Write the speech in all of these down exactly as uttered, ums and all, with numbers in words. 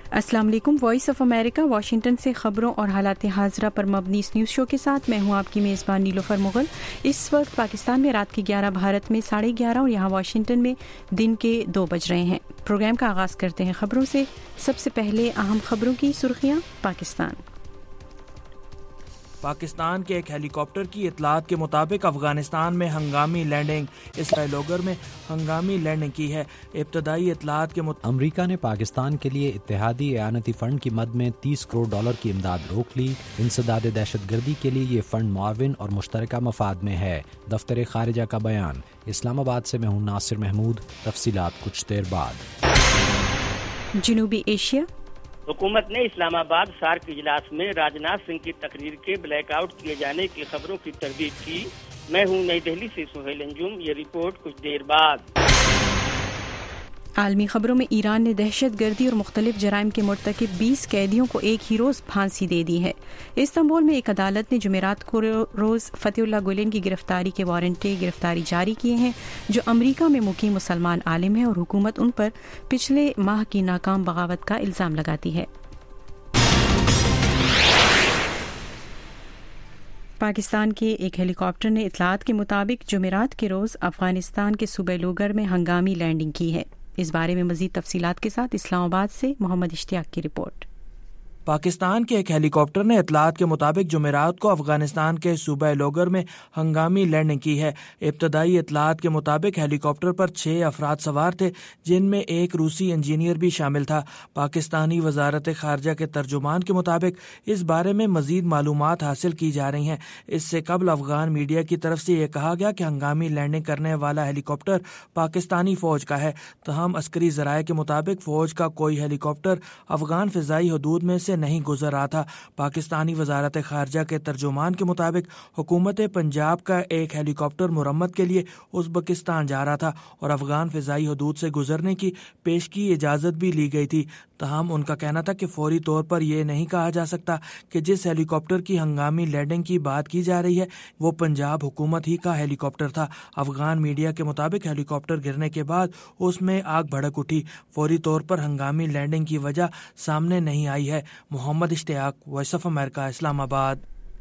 السلام علیکم. Voice of America Washington سے خبروں اور حالات حاضرہ پر مبنی اس نیوز شو کے ساتھ میں ہوں آپ کی میزبان نیلوفر مغل. اس وقت پاکستان میں رات کے گیارہ، بھارت میں ساڑھے گیارہ اور یہاں واشنگٹن میں دن کے دو بج رہے ہیں. پروگرام کا آغاز کرتے ہیں خبروں سے. سب سے پہلے اہم خبروں کی سرخیاں. پاکستان پاکستان کے ایک ہیلی کاپٹر کی اطلاعات کے مطابق افغانستان میں ہنگامی لینڈنگ. اسرائیل لوگر میں ہنگامی لینڈنگ کی ہے. ابتدائی اطلاعات کے مطابق امریکہ نے پاکستان کے لیے اتحادی اعانتی فنڈ کی مد میں تیس کروڑ ڈالر کی امداد روک لی. انسداد دہشت گردی کے لیے یہ فنڈ معاون اور مشترکہ مفاد میں ہے. دفتر خارجہ کا بیان. اسلام آباد سے میں ہوں ناصر محمود. تفصیلات کچھ دیر بعد. جنوبی ایشیا. حکومت نے اسلام آباد سارک اجلاس میں راجناتھ سنگھ کی تقریر کے بلیک آؤٹ کیے جانے کی خبروں کی تردید کی. میں ہوں نئی دہلی سے سہیل انجم. یہ رپورٹ کچھ دیر بعد. عالمی خبروں میں ایران نے دہشت گردی اور مختلف جرائم کے مرتکب بیس قیدیوں کو ایک ہی روز پھانسی دے دی ہے. استنبول میں ایک عدالت نے جمعرات کو روز فتح اللہ گلین کی گرفتاری کے وارنٹ گرفتاری جاری کیے ہیں، جو امریکہ میں مقیم مسلمان عالم ہے اور حکومت ان پر پچھلے ماہ کی ناکام بغاوت کا الزام لگاتی ہے. پاکستان کے ایک ہیلی کاپٹر نے اطلاعات کے مطابق جمعرات کے روز افغانستان کے صوبہ لوگر میں ہنگامی لینڈنگ کی ہے. اس بارے میں مزید تفصیلات کے ساتھ اسلام آباد سے محمد اشتیاق کی رپورٹ. پاکستان کے ایک ہیلی کاپٹر نے اطلاعات کے مطابق جمعرات کو افغانستان کے صوبہ لوگر میں ہنگامی لینڈنگ کی ہے. ابتدائی اطلاعات کے مطابق ہیلی کاپٹر پر چھ افراد سوار تھے، جن میں ایک روسی انجینئر بھی شامل تھا. پاکستانی وزارت خارجہ کے ترجمان کے مطابق اس بارے میں مزید معلومات حاصل کی جا رہی ہیں. اس سے قبل افغان میڈیا کی طرف سے یہ کہا گیا کہ ہنگامی لینڈنگ کرنے والا ہیلی کاپٹر پاکستانی فوج کا ہے. تاہم عسکری ذرائع کے مطابق فوج کا کوئی ہیلی کاپٹر افغان فضائی حدود میں سے نہیں گزر رہا تھا. پاکستانی وزارت خارجہ کے ترجمان کے مطابق حکومت پنجاب کا ایک ہیلی کاپٹر مرمت کے لیے ازبکستان جا رہا تھا اور افغان فضائی حدود سے گزرنے کی پیشگی اجازت بھی لی گئی تھی. تاہم ان کا کہنا تھا کہ فوری طور پر یہ نہیں کہا جا سکتا کہ جس ہیلی کاپٹر کی ہنگامی لینڈنگ کی بات کی جا رہی ہے وہ پنجاب حکومت ہی کا ہیلی کاپٹر تھا. افغان میڈیا کے مطابق ہیلی کاپٹر گرنے کے بعد اس میں آگ بھڑک اٹھی. فوری طور پر ہنگامی لینڈنگ کی وجہ سامنے نہیں آئی ہے. محمد اشتیاق، وائس آف امریکہ، اسلام آباد.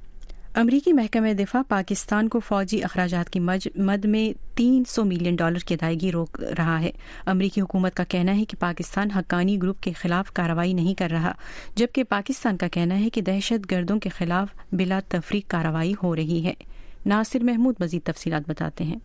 امریکی محکمہ دفاع پاکستان کو فوجی اخراجات کی مد میں تین سو ملین ڈالر کی ادائیگی روک رہا ہے. امریکی حکومت کا کہنا ہے کہ پاکستان حقانی گروپ کے خلاف کارروائی نہیں کر رہا، جبکہ پاکستان کا کہنا ہے کہ دہشت گردوں کے خلاف بلا تفریق کارروائی ہو رہی ہے. ناصر محمود مزید تفصیلات بتاتے ہیں.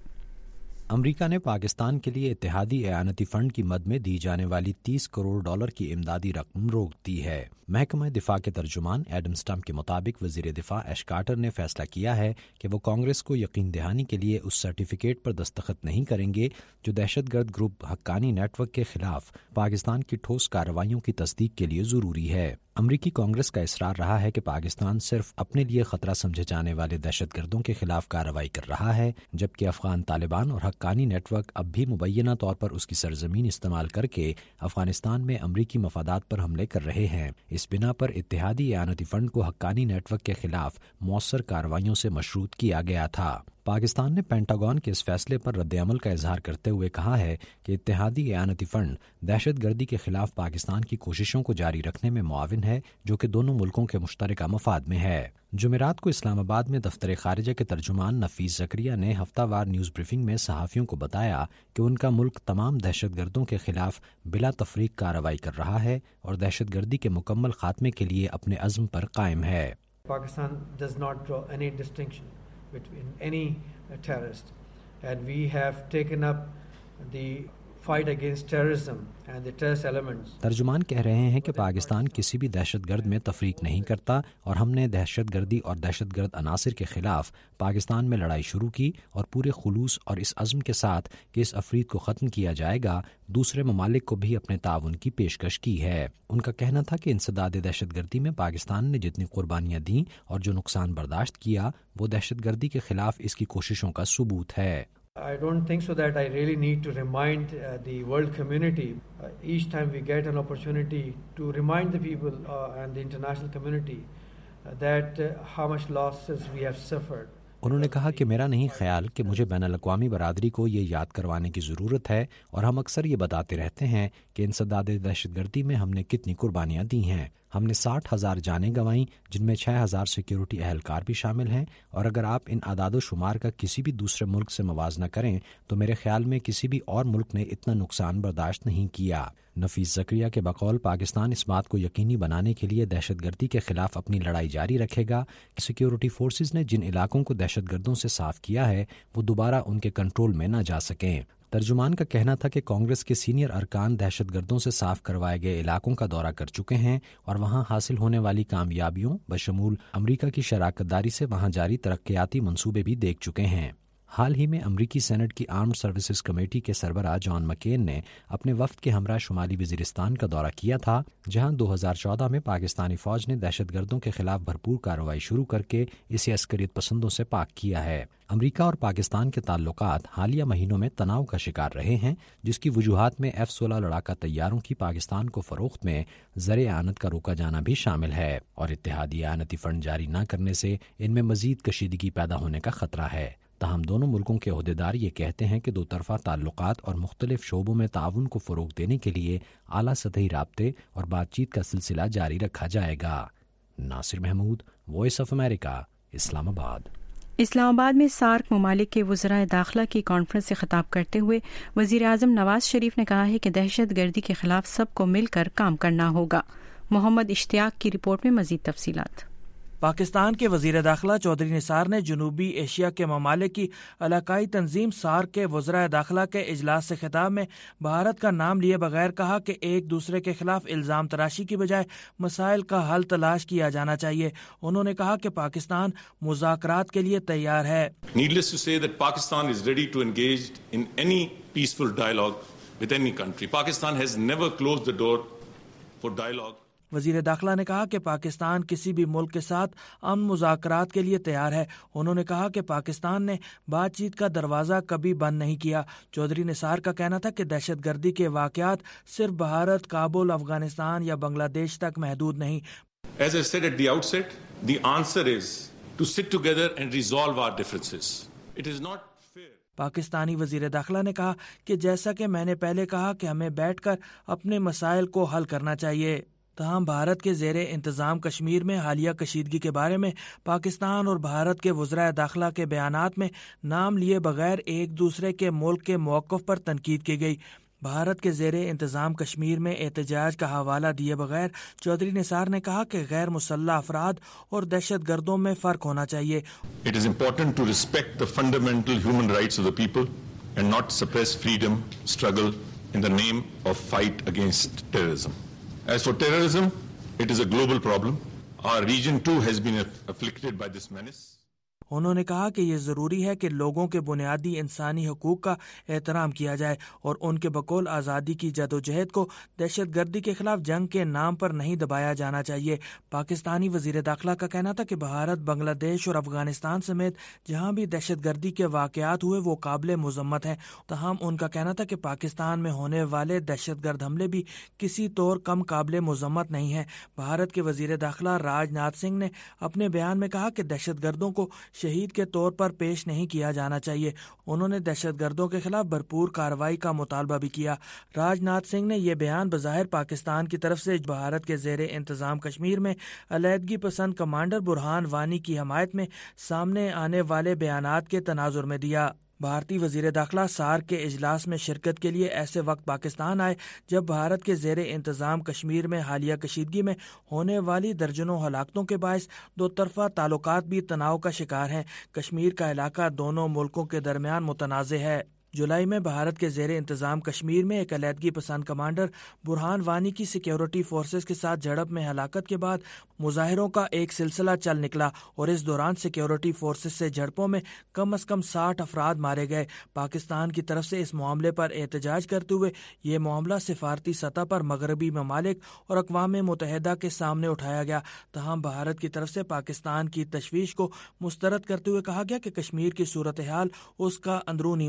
امریکہ نے پاکستان کے لیے اتحادی اعانتی فنڈ کی مد میں دی جانے والی تیس کروڑ ڈالر کی امدادی رقم روک دی ہے. محکمہ دفاع کے ترجمان ایڈم سٹمپ کے مطابق وزیر دفاع ایش کارٹر نے فیصلہ کیا ہے کہ وہ کانگریس کو یقین دہانی کے لیے اس سرٹیفکیٹ پر دستخط نہیں کریں گے جو دہشت گرد گروپ حقانی نیٹ ورک کے خلاف پاکستان کی ٹھوس کارروائیوں کی تصدیق کے لیے ضروری ہے. امریکی کانگریس کا اصرار رہا ہے کہ پاکستان صرف اپنے لیے خطرہ سمجھے جانے والے دہشت گردوں کے خلاف کارروائی کر رہا ہے، جبکہ افغان طالبان اور حقانی نیٹ ورک اب بھی مبینہ طور پر اس کی سرزمین استعمال کر کے افغانستان میں امریکی مفادات پر حملے کر رہے ہیں. اس بنا پر اتحادی اعانتی فنڈ کو حقانی نیٹ ورک کے خلاف مؤثر کارروائیوں سے مشروط کیا گیا تھا. پاکستان نے پینٹاگون کے اس فیصلے پر رد عمل کا اظہار کرتے ہوئے کہا ہے کہ اتحادی اعانتی فنڈ دہشت گردی کے خلاف پاکستان کی کوششوں کو جاری رکھنے میں معاون ہے، جو کہ دونوں ملکوں کے مشترکہ مفاد میں ہے. جمعرات کو اسلام آباد میں دفتر خارجہ کے ترجمان نفیس زکریا نے ہفتہ وار نیوز بریفنگ میں صحافیوں کو بتایا کہ ان کا ملک تمام دہشت گردوں کے خلاف بلا تفریق کارروائی کر رہا ہے اور دہشت گردی کے مکمل خاتمے کے لیے اپنے عزم پر قائم ہے. Pakistan does not draw any distinction between any terrorist, and we have taken up the fight against terrorism and the terrorist elements. ترجمان کہہ رہے ہیں کہ پاکستان کسی بھی دہشت گرد میں تفریق نہیں کرتا اور ہم نے دہشت گردی اور دہشت گرد عناصر کے خلاف پاکستان میں لڑائی شروع کی اور پورے خلوص اور اس عزم کے ساتھ کہ اس افرید کو ختم کیا جائے گا دوسرے ممالک کو بھی اپنے تعاون کی پیشکش کی ہے. ان کا کہنا تھا کہ انسداد دہشت گردی میں پاکستان نے جتنی قربانیاں دیں اور جو نقصان برداشت کیا وہ دہشت گردی کے خلاف اس کی کوششوں کا ثبوت ہے. I don't think so that I really need to remind uh, the world community uh, each time we get an opportunity to remind the people uh, and the international community uh, that uh, how much losses we have suffered انہوں نے کہا کہ میرا نہیں خیال کہ مجھے بین الاقوامی برادری کو یہ یاد کروانے کی ضرورت ہے، اور ہم اکثر یہ بتاتے رہتے ہیں کہ انسداد دہشت گردی میں ہم نے کتنی قربانیاں دی ہیں۔ ہم نے ساٹھ ہزار جانیں گنوائیں، جن میں چھ ہزار سیکیورٹی اہلکار بھی شامل ہیں، اور اگر آپ ان اعداد و شمار کا کسی بھی دوسرے ملک سے موازنہ کریں تو میرے خیال میں کسی بھی اور ملک نے اتنا نقصان برداشت نہیں کیا۔ نفیس زکریا کے بقول پاکستان اس بات کو یقینی بنانے کے لیے دہشت گردی کے خلاف اپنی لڑائی جاری رکھے گا کہ سیکیورٹی فورسز نے جن علاقوں کو دہشت گردوں سے صاف کیا ہے وہ دوبارہ ان کے کنٹرول میں نہ جا سکیں۔ ترجمان کا کہنا تھا کہ کانگریس کے سینئر ارکان دہشت گردوں سے صاف کروائے گئے علاقوں کا دورہ کر چکے ہیں اور وہاں حاصل ہونے والی کامیابیوں بشمول امریکہ کی شراکت داری سے وہاں جاری ترقیاتی منصوبے بھی دیکھ چکے ہیں۔ حال ہی میں امریکی سینٹ کی آرمڈ سروسز کمیٹی کے سربراہ جان مکین نے اپنے وفد کے ہمراہ شمالی وزیرستان کا دورہ کیا تھا، جہاں دو ہزار چودہ میں پاکستانی فوج نے دہشت گردوں کے خلاف بھرپور کارروائی شروع کر کے اسے عسکریت پسندوں سے پاک کیا ہے۔ امریکہ اور پاکستان کے تعلقات حالیہ مہینوں میں تناؤ کا شکار رہے ہیں، جس کی وجوہات میں ایف سولہ لڑاکا طیاروں کی پاکستان کو فروخت میں زر اعانت کا روکا جانا بھی شامل ہے، اور اتحادی اعانتی فنڈ جاری نہ کرنے سے ان میں مزید کشیدگی پیدا ہونے کا خطرہ ہے۔ تاہم دونوں ملکوں کے عہدیدار یہ کہتے ہیں کہ دو طرفہ تعلقات اور مختلف شعبوں میں تعاون کو فروغ دینے کے لیے اعلیٰ سطحی رابطے اور بات چیت کا سلسلہ جاری رکھا جائے گا۔ Nasir Mahmood, Voice of America, Islamabad. اسلام آباد میں سارک ممالک کے وزرائے داخلہ کی کانفرنس سے خطاب کرتے ہوئے وزیر اعظم نواز شریف نے کہا ہے کہ دہشت گردی کے خلاف سب کو مل کر کام کرنا ہوگا۔ محمد اشتیاق کی رپورٹ میں مزید تفصیلات۔ پاکستان کے وزیر داخلہ چودھری نثار نے جنوبی ایشیا کے ممالک کی علاقائی تنظیم سارک کے وزرائے داخلہ کے اجلاس سے خطاب میں بھارت کا نام لیے بغیر کہا کہ ایک دوسرے کے خلاف الزام تراشی کی بجائے مسائل کا حل تلاش کیا جانا چاہیے۔ انہوں نے کہا کہ پاکستان مذاکرات کے لیے تیار ہے۔ Needless to say that Pakistan is ready to engage in any peaceful dialogue with any country. Pakistan has never closed the door for dialogue. وزیر داخلہ نے کہا کہ پاکستان کسی بھی ملک کے ساتھ امن مذاکرات کے لیے تیار ہے۔ انہوں نے کہا کہ پاکستان نے بات چیت کا دروازہ کبھی بند نہیں کیا۔ چودھری نثار کا کہنا تھا کہ دہشت گردی کے واقعات صرف بھارت، کابل، افغانستان یا بنگلہ دیش تک محدود نہیں۔ As I said at the outset, the answer is to sit together and resolve our differences. It is not fair. Pakistani وزیر داخلہ نے کہا کہ جیسا کہ میں نے پہلے کہا کہ ہمیں بیٹھ کر اپنے مسائل کو حل کرنا چاہیے۔ تاہم بھارت کے زیر انتظام کشمیر میں حالیہ کشیدگی کے بارے میں پاکستان اور بھارت کے وزرائے داخلہ کے بیانات میں نام لیے بغیر ایک دوسرے کے ملک کے موقف پر تنقید کی گئی۔ بھارت کے زیر انتظام کشمیر میں احتجاج کا حوالہ دیے بغیر چودھری نثار نے کہا کہ غیر مسلح افراد اور دہشت گردوں میں فرق ہونا چاہیے۔ It is important to respect the fundamental human rights of the people and not suppress freedom, struggle in the name of fight against terrorism. As for terrorism, it is a global problem. Our region too has been afflicted by this menace. انہوں نے کہا کہ یہ ضروری ہے کہ لوگوں کے بنیادی انسانی حقوق کا احترام کیا جائے اور ان کے بقول آزادی کی جدوجہد کو دہشت گردی کے خلاف جنگ کے نام پر نہیں دبایا جانا چاہیے۔ پاکستانی وزیر داخلہ کا کہنا تھا کہ بھارت، بنگلہ دیش اور افغانستان سمیت جہاں بھی دہشت گردی کے واقعات ہوئے وہ قابل مذمت ہیں۔ تاہم ان کا کہنا تھا کہ پاکستان میں ہونے والے دہشت گرد حملے بھی کسی طور کم قابل مذمت نہیں ہیں۔ بھارت کے وزیر داخلہ راج ناتھ سنگھ نے اپنے بیان میں کہا کہ دہشت گردوں کو شہید کے طور پر پیش نہیں کیا جانا چاہیے۔ انہوں نے دہشت گردوں کے خلاف بھرپور کارروائی کا مطالبہ بھی کیا۔ راج ناتھ سنگھ نے یہ بیان بظاہر پاکستان کی طرف سے بھارت کے زیر انتظام کشمیر میں علیحدگی پسند کمانڈر برہان وانی کی حمایت میں سامنے آنے والے بیانات کے تناظر میں دیا۔ بھارتی وزیر داخلہ سارک کے اجلاس میں شرکت کے لیے ایسے وقت پاکستان آئے جب بھارت کے زیر انتظام کشمیر میں حالیہ کشیدگی میں ہونے والی درجنوں ہلاکتوں کے باعث دو طرفہ تعلقات بھی تناؤ کا شکار ہیں۔ کشمیر کا علاقہ دونوں ملکوں کے درمیان متنازع ہے۔ جولائی میں بھارت کے زیر انتظام کشمیر میں ایک علیحدگی پسند کمانڈر برہان وانی کی سیکیورٹی فورسز کے ساتھ جھڑپ میں ہلاکت کے بعد مظاہروں کا ایک سلسلہ چل نکلا اور اس دوران سیکیورٹی فورسز سے جھڑپوں میں کم از کم ساٹھ افراد مارے گئے۔ پاکستان کی طرف سے اس معاملے پر احتجاج کرتے ہوئے یہ معاملہ سفارتی سطح پر مغربی ممالک اور اقوام متحدہ کے سامنے اٹھایا گیا۔ تاہم بھارت کی طرف سے پاکستان کی تشویش کو مسترد کرتے ہوئے کہا گیا کہ کشمیر کی صورتحال اس کا اندرونی معاملہ ہے۔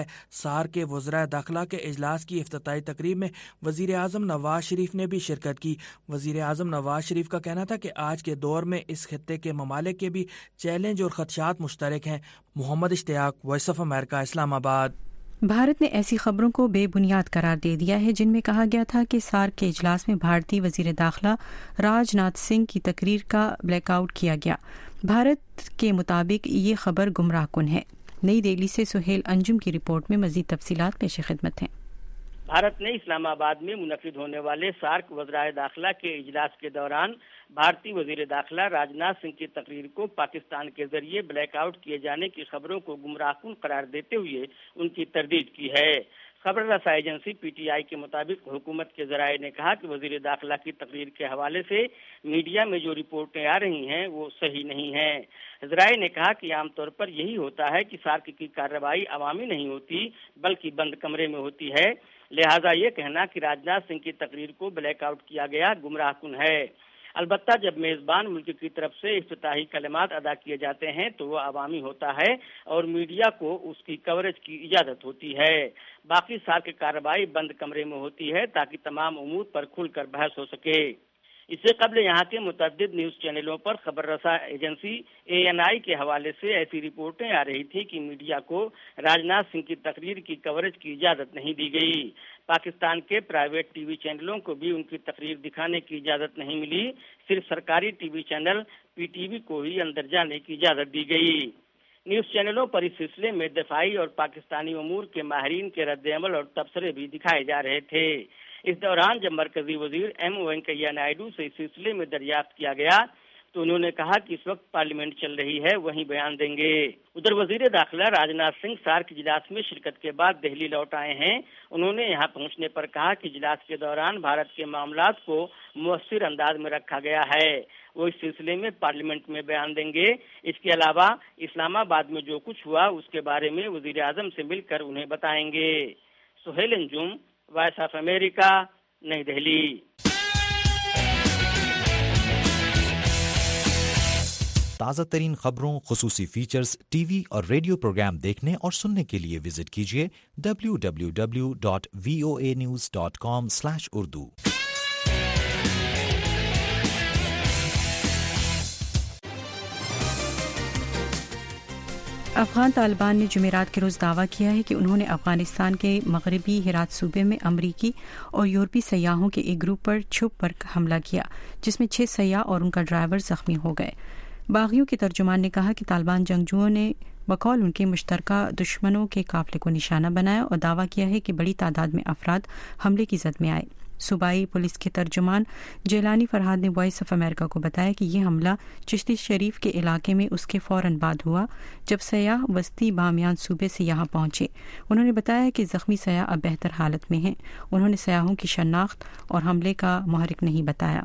سار کے وزراء داخلہ کے اجلاس کی افتتاحی تقریب میں وزیر اعظم نواز شریف نے بھی شرکت کی۔ وزیر اعظم نواز شریف کا کہنا تھا کہ آج کے دور میں اس خطے کے ممالک کے بھی چیلنج اور خدشات مشترک ہیں۔ محمد اشتیاق، وائس آف امریکہ، اسلام آباد۔ بھارت نے ایسی خبروں کو بے بنیاد قرار دے دیا ہے جن میں کہا گیا تھا کہ سارک کے اجلاس میں بھارتی وزیر داخلہ راج ناتھ سنگھ کی تقریر کا بلیک آؤٹ کیا گیا۔ بھارت کے مطابق یہ خبر گمراہ کن ہے۔ نئی دہلی سے سہیل انجم کی رپورٹ میں مزید تفصیلات پیش خدمت ہیں۔ بھارت نے اسلام آباد میں منعقد ہونے والے سارک وزرائے داخلہ کے اجلاس کے دوران بھارتی وزیر داخلہ راجناتھ سنگھ کی تقریر کو پاکستان کے ذریعے بلیک آؤٹ کیے جانے کی خبروں کو گمراہ کن قرار دیتے ہوئے ان کی تردید کی ہے۔ خبر رساں ایجنسی پی ٹی آئی کے مطابق حکومت کے ذرائع نے کہا کہ وزیر داخلہ کی تقریر کے حوالے سے میڈیا میں جو رپورٹیں آ رہی ہیں وہ صحیح نہیں ہیں۔ ذرائع نے کہا کہ عام طور پر یہی ہوتا ہے کہ سارک کی کارروائی عوامی نہیں ہوتی بلکہ بند کمرے میں ہوتی ہے، لہذا یہ کہنا کہ راجناتھ سنگھ کی تقریر کو بلیک آؤٹ کیا گیا گمراہ کن ہے۔ البتہ جب میزبان ملک کی طرف سے افتتاحی کلمات ادا کیے جاتے ہیں تو وہ عوامی ہوتا ہے اور میڈیا کو اس کی کوریج کی اجازت ہوتی ہے۔ باقی سارک کارروائی بند کمرے میں ہوتی ہے تاکہ تمام امور پر کھل کر بحث ہو سکے۔ اس سے قبل یہاں کے متعدد نیوز چینلوں پر خبر رساں ایجنسی اے این آئی کے حوالے سے ایسی رپورٹیں آ رہی تھی کہ میڈیا کو راجناتھ سنگھ کی تقریر کی کوریج کی اجازت نہیں دی گئی۔ پاکستان کے پرائیویٹ ٹی وی چینلوں کو بھی ان کی تقریر دکھانے کی اجازت نہیں ملی، صرف سرکاری T V channel P T V کو ہی اندر جانے کی اجازت دی گئی۔ نیوز چینلوں پر اس سلسلے میں دفاعی اور پاکستانی امور کے ماہرین کے رد عمل اور تبصرے بھی دکھائے جا رہے تھے۔ اس دوران جب مرکزی وزیر ایم وینکیا نائیڈو سے اس سلسلے میں دریافت کیا گیا تو انہوں نے کہا کہ اس وقت پارلیمنٹ چل رہی ہے، وہیں بیان دیں گے۔ ادھر وزیر داخلہ راجناتھ سنگھ سارک اجلاس میں شرکت کے بعد دہلی لوٹ آئے ہیں۔ انہوں نے یہاں پہنچنے پر کہا کہ اجلاس کے دوران بھارت کے معاملات کو مؤثر انداز میں رکھا گیا ہے، وہ اس سلسلے میں پارلیمنٹ میں بیان دیں گے۔ اس کے علاوہ اسلام آباد میں جو کچھ ہوا اس کے بارے میں وزیر اعظم سے مل کر انہیں بتائیں گے۔ Sohail Anjum, Voice of America, Nai Delhi. تازہ ترین خبروں، خصوصی فیچرز، ٹی وی اور ریڈیو پروگرام دیکھنے اور سننے کے لیے وزٹ کیجیے W W W dot V O A news dot com slash Urdu. Afghan Taliban نے جمعرات کے روز دعویٰ کیا ہے کہ انہوں نے افغانستان کے مغربی ہرات صوبے میں امریکی اور یورپی سیاحوں کے ایک گروپ پر چھپ پر حملہ کیا، جس میں چھ سیاح اور ان کا ڈرائیور زخمی ہو گئے۔ باغیوں کے ترجمان نے کہا کہ طالبان جنگجوؤں نے بقول ان کے مشترکہ دشمنوں کے قافلے کو نشانہ بنایا اور دعویٰ کیا ہے کہ بڑی تعداد میں افراد حملے کی زد میں آئے۔ صوبائی پولیس کے ترجمان جیلانی فرحاد نے وائس آف امریکہ کو بتایا کہ یہ حملہ چشتی شریف کے علاقے میں اس کے فوراً بعد ہوا جب سیاح وسطی بامیان صوبے سے یہاں پہنچے۔ انہوں نے بتایا کہ زخمی سیاح اب بہتر حالت میں ہیں۔ انہوں نے سیاحوں کی شناخت اور حملے کا محرک نہیں بتایا۔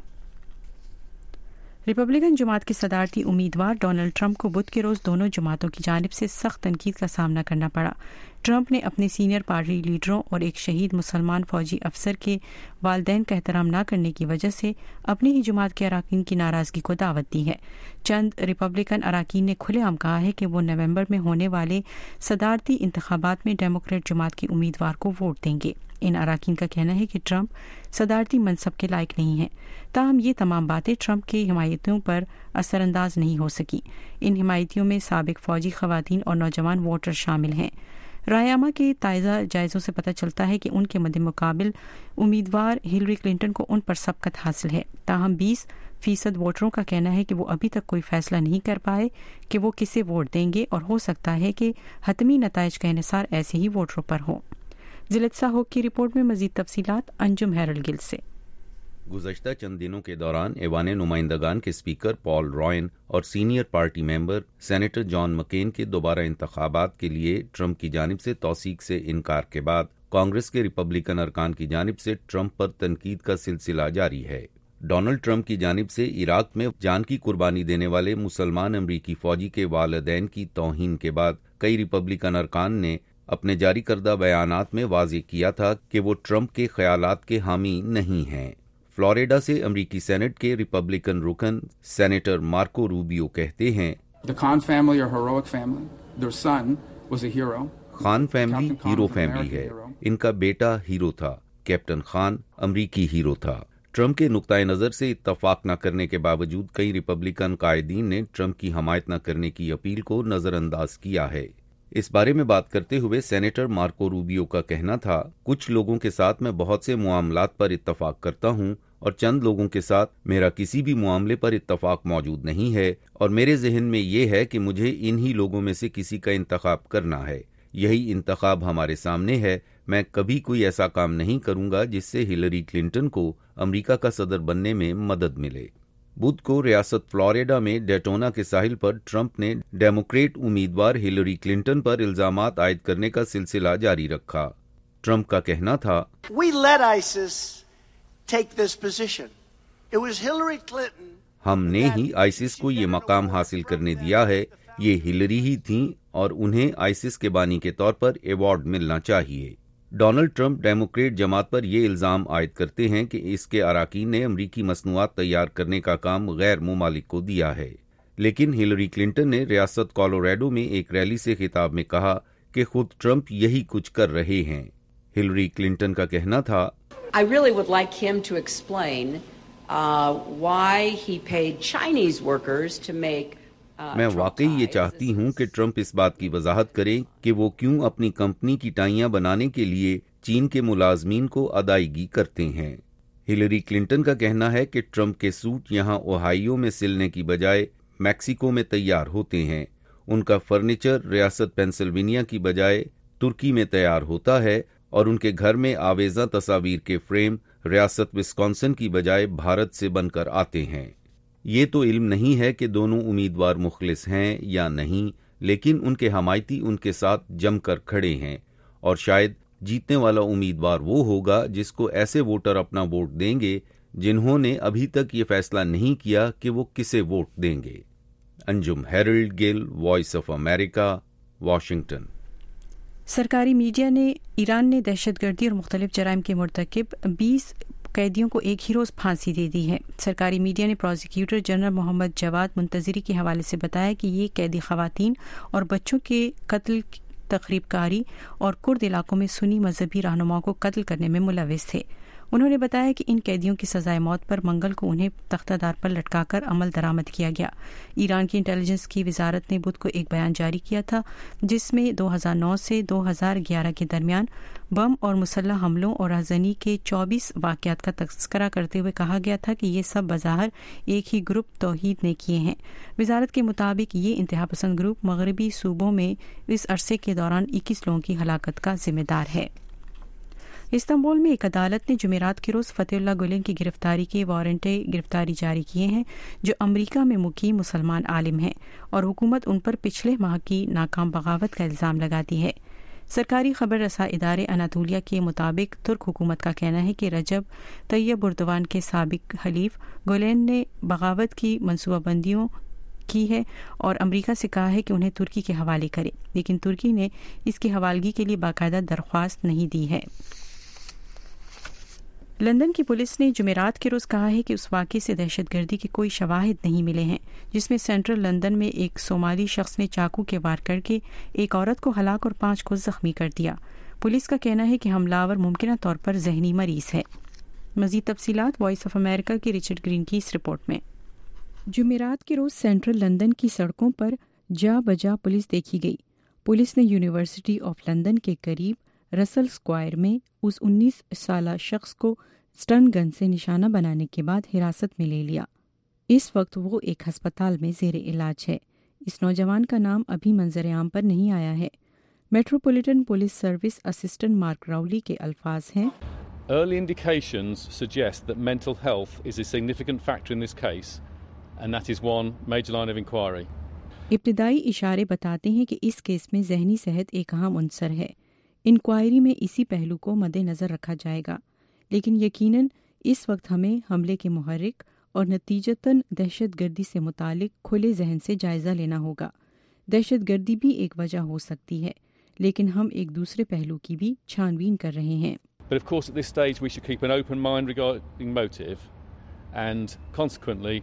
ریپبلکن جماعت کے صدارتی امیدوار ڈونلڈ ٹرمپ کو بدھ کے روز دونوں جماعتوں کی جانب سے سخت تنقید کا سامنا کرنا پڑا۔ ٹرمپ نے اپنے سینئر پارٹی لیڈروں اور ایک شہید مسلمان فوجی افسر کے والدین کا احترام نہ کرنے کی وجہ سے اپنی ہی جماعت کے اراکین کی ناراضگی کو دعوت دی ہے۔ چند ریپبلکن اراکین نے کھلے عام کہا ہے کہ وہ نومبر میں ہونے والے صدارتی انتخابات میں ڈیموکریٹ جماعت کے امیدوار کو ووٹ دیں گے۔ ان اراکین کا کہنا ہے کہ ٹرمپ صدارتی منصب کے لائق نہیں ہیں، تاہم یہ تمام باتیں ٹرمپ کے حمایتیوں پر اثر انداز نہیں ہو سکیں۔ ان حمایتیوں میں سابق فوجی خواتین اور نوجوان ووٹر شامل ہیں۔ رائے عامہ کے تازہ جائزوں سے پتہ چلتا ہے کہ ان کے مد مقابل امیدوار ہلری کلنٹن کو ان پر سبقت حاصل ہے، تاہم بیس فیصد ووٹروں کا کہنا ہے کہ وہ ابھی تک کوئی فیصلہ نہیں کر پائے کہ وہ کسے ووٹ دیں گے، اور ہو سکتا ہے کہ حتمی نتائج کا انحصار ایسے ہی ووٹروں پر ہو۔ ذلت ہوک کی رپورٹ میں مزید تفصیلات انجم ہیرل گل سے۔ گزشتہ چند دنوں کے دوران ایوان نمائندگان کے اسپیکر پال رائن اور senior party member senator John McCain کے دوبارہ انتخابات کے لیے ٹرمپ کی جانب سے توثیق سے انکار کے بعد کانگریس کے ریپبلکن ارکان کی جانب سے ٹرمپ پر تنقید کا سلسلہ جاری ہے۔ ڈونلڈ ٹرمپ کی جانب سے عراق میں جان کی قربانی دینے والے مسلمان امریکی فوجی کے والدین کی توہین کے بعد کئی ریپبلکن ارکان نے اپنے جاری کردہ بیانات میں واضح کیا تھا کہ وہ ٹرمپ کے خیالات کے حامی نہیں ہیں۔ فلوریڈا سے امریکی سینٹ کے ریپبلکن رکن سینیٹر مارکو روبیو کہتے ہیں، The Khan family are a heroic family. Their son was a hero. Khan family hero family है। इनका बेटा हीरो था। कैप्टन खान अमरीकी हीरो था। ट्रंप के नुक्ताए नज़र से इत्तफाक न करने के बावजूद कई रिपब्लिकन कायदीन ने ट्रंप की हमायत न करने की अपील को नज़रअंदाज किया है। इस बारे में बात करते हुए सेनेटर मार्को रूबियो का कहना था, कुछ लोगों के साथ मैं बहुत से मामलात पर इत्तफाक करता हूं और चंद लोगों के साथ मेरा किसी भी मामले पर इत्तफाक मौजूद नहीं है और मेरे जहन में ये है कि मुझे इन्हीं लोगों में से किसी का इंतखाब करना है। यही इंतखाब हमारे सामने है। मैं कभी कोई ऐसा काम नहीं करूंगा जिससे हिलरी क्लिंटन को अमेरिका का सदर बनने में मदद मिले। बुध को रियासत फ्लोरिडा में डेटोना के साहिल पर ट्रंप ने डेमोक्रेट उम्मीदवार हिलरी क्लिंटन पर इल्जामात आयद करने का सिलसिला जारी रखा। ट्रंप का कहना था, We let ISIS take this position. It was Hillary Clinton. हमने ही आइसिस को ये मकाम हासिल करने दिया है। ये हिलरी ही थीं और उन्हें आइसिस के बानी के तौर पर अवार्ड मिलना चाहिए। डोनाल्ड ट्रंप डेमोक्रेट जमात पर यह इल्जाम आयद करते हैं कि इसके अराकीन ने अमरीकी मसनूआत तैयार करने का काम गैर मुमालिक को दिया है। लेकिन हिलरी क्लिंटन ने रियासत कोलोराडो में एक रैली से खिताब में कहा कि खुद ट्रंप यही कुछ कर रहे हैं। हिलरी क्लिंटन का कहना था, I really would like him to explain uh, why he paid Chinese workers to make मैं वाकई ये चाहती हूँ कि ट्रंप इस बात की वजाहत करें कि वो क्यों अपनी कंपनी की टाइयां बनाने के लिए चीन के मुलाजमीन को अदायगी करते हैं। हिलरी क्लिंटन का कहना है कि ट्रंप के सूट यहाँ ओहायो में सिलने की बजाय मैक्सिको में तैयार होते हैं। उनका फर्नीचर रियासत पेंसिल्वेनिया की बजाय तुर्की में तैयार होता है और उनके घर में आवेजा तस्वीर के फ्रेम रियासत विस्कॉन्सिन की बजाय भारत से बनकर आते हैं। ये तो इल्म नहीं है कि दोनों उम्मीदवार मुखलिस हैं या नहीं, लेकिन उनके हमायती उनके साथ जमकर खड़े हैं और शायद जीतने वाला उम्मीदवार वो होगा जिसको ऐसे वोटर अपना वोट देंगे जिन्होंने अभी तक ये फैसला नहीं किया कि वो किसे वोट देंगे। Anjum Harold Gill, Voice of America, Washington. सरकारी मीडिया ने ईरान ने दहशतगर्दी और मुख्तलिफ जराइम के मुर्तकिब बीस कैदियों को एक ही रोज़ फांसी दे दी है। सरकारी मीडिया ने prosecutor general Mohammad Javad Montazeri के हवाले से बताया कि ये कैदी खवातीन और बच्चों के कत्ल, तखरीबकारी और कुर्द इलाकों में सुन्नी मजहबी रहनुमाओं को कत्ल करने में मुलविस थे। उन्होंने बताया कि इन कैदियों की सजाए मौत पर मंगल को उन्हें तख्तादार पर लटकाकर अमल दरामद किया गया। ईरान की इंटेलिजेंस की वजारत ने बुध को एक बयान जारी किया था जिसमें दो हज़ार नौ से दो हज़ार ग्यारह के दरमियान बम और मुसल्लह हमलों और राजनी के चौबीस वाक़यात का तस्करा करते हुए कहा गया था कि ये सब बज़ाहिर एक ही ग्रुप तौहीद ने किए हैं। वजारत के मुताबिक ये इंतहा पसंद ग्रुप मगरबी सूबों में इस अरसे के दौरान इक्कीस लोगों की हलाकत का जिम्मेदार है। इस्तांबुल में एक अदालत ने जुमेरात के रोज़ फतेहुल्लाह गुलेन की गिरफ्तारी के वारंट गिरफ्तारी जारी किए हैं जो अमरीका में मुकीम मुसलमान आलिम हैं और हुकूमत उन पर पिछले माह की नाकाम बगावत का इल्ज़ाम लगाती है। सरकारी खबर रसा इदारे अनातोलिया के मुताबिक तुर्क हुकूमत का कहना है कि रजब तैयब उर्दवान के साबिक हलीफ गुलेन ने बगावत की मनसूबाबंदियों की है और अमेरिका से कहा है कि उन्हें तुर्की के हवाले करे, लेकिन तुर्की ने इसकी हवालगी के लिए बाकायदा दरख्वास्त नहीं दी है। लंदन की पुलिस ने जुमेरात के रोज़ कहा है कि उस वाक़े से दहशतगर्दी के कोई शवाहिद नहीं मिले हैं जिसमें सेंट्रल लंदन में एक सोमाली शख्स ने चाकू के वार करके एक औरत को हलाक और पांच को जख्मी कर दिया। पुलिस का कहना है कि हमलावर मुमकिन तौर पर जहनी मरीज है। मज़ीद तफसीलात वॉइस ऑफ अमेरिका की रिचर्ड ग्रीन की इस रिपोर्ट में। जुमेरात के रोज़ सेंट्रल लंदन की सड़कों पर जा बजा पुलिस देखी गई। पुलिस ने यूनिवर्सिटी ऑफ लंदन के करीब रसल स्क्वायर में उस उन्नीस साला शख्स को स्टन गन से निशाना बनाने के बाद हिरासत में ले लिया। इस वक्त वो एक अस्पताल में ज़ेरे इलाज है। इस नौजवान का नाम अभी मंजर आम पर नहीं आया है। Metropolitan police service assistant Mark Rowley के अल्फाज हैं, Early indications suggest that mental health is a significant factor in this case and that is one major line of inquiry. इब्तिदाई इशारे बताते हैं कि इस केस में जहनी सेहत एक अहम उनसर है। इंक्वायरी में इसी पहलू को मद्देनज़र रखा जाएगा, लेकिन यकीनन इस वक्त हमें हमले के मुहर्रिक और नतीजतन दहशतगर्दी से मुतालिक खुले जहन से जायज़ा लेना होगा। दहशतगर्दी भी एक वजह हो सकती है, लेकिन हम एक दूसरे पहलू की भी छानबीन कर रहे हैं। But of course at this stage we should keep an open mind regarding motive and consequently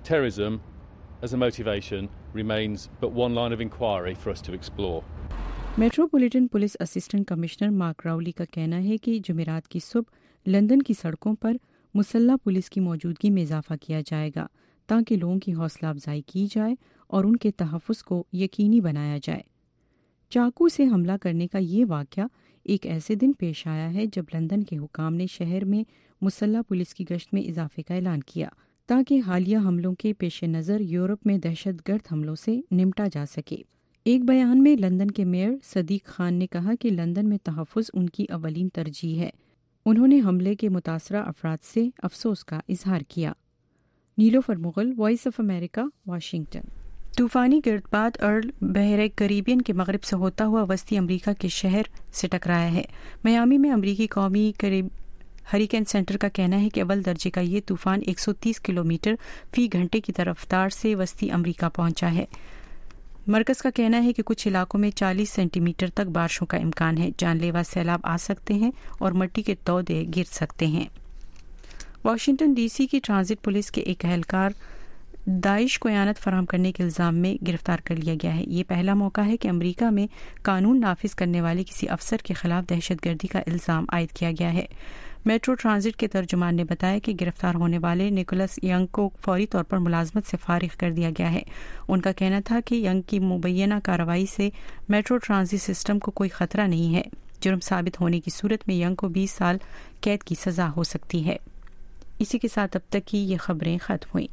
terrorism as a motivation remains but one line of inquiry for us to explore. Metropolitan police assistant commissioner Mark Rowley کا کہنا ہے کہ جمعرات کی صبح London کی سڑکوں پر مسلح پولیس کی موجودگی میں اضافہ کیا جائے گا تاکہ لوگوں کی حوصلہ افزائی کی جائے اور ان کے تحفظ کو یقینی بنایا جائے۔ چاقو سے حملہ کرنے کا یہ واقعہ ایک ایسے دن پیش آیا ہے جب لندن کے حکام نے شہر میں مسلح پولیس کی گشت میں اضافے کا اعلان کیا تاکہ حالیہ حملوں کے پیش نظر یورپ میں دہشت گرد حملوں سے نمٹا جا سکے۔ ایک بیان میں لندن کے میئر صدیق خان نے کہا کہ لندن میں تحفظ ان کی اولین ترجیح ہے۔ انہوں نے حملے کے متاثرہ افراد سے افسوس کا اظہار کیا۔ Nilofar Mughal, Voice of America, Washington. طوفانی گردباد ارل بحیرہ کیریبین کے مغرب سے ہوتا ہوا وسطی امریکہ کے شہر سے ٹکرایا ہے۔ میامی میں امریکی قومی ہریکین سینٹر کا کہنا ہے کہ اول درجے کا یہ طوفان ایک سو تیس کلومیٹر فی گھنٹے کی رفتار سے وسطی امریکہ پہنچا ہے۔ مرکز کا کہنا ہے کہ کچھ علاقوں میں چالیس سینٹی میٹر تک بارشوں کا امکان ہے۔ جان لیوا سیلاب آ سکتے ہیں اور مٹی کے تودے گر سکتے ہیں۔ واشنگٹن ڈی سی کی ٹرانزٹ پولیس کے ایک اہلکار داعش کو اعانت فراہم کرنے کے الزام میں گرفتار کر لیا گیا ہے۔ یہ پہلا موقع ہے کہ امریکہ میں قانون نافذ کرنے والے کسی افسر کے خلاف دہشت گردی کا الزام عائد کیا گیا ہے۔ میٹرو ٹرانزٹ کے ترجمان نے بتایا کہ گرفتار ہونے والے نکولس ینگ کو فوری طور پر ملازمت سے فارغ کر دیا گیا ہے۔ ان کا کہنا تھا کہ ینگ کی مبینہ کارروائی سے میٹرو ٹرانزٹ سسٹم کو کوئی خطرہ نہیں ہے۔ جرم ثابت ہونے کی صورت میں ینگ کو بیس سال قید کی سزا ہو سکتی ہے۔ اسی کے ساتھ اب تک کی یہ خبریں ختم ہوئیں۔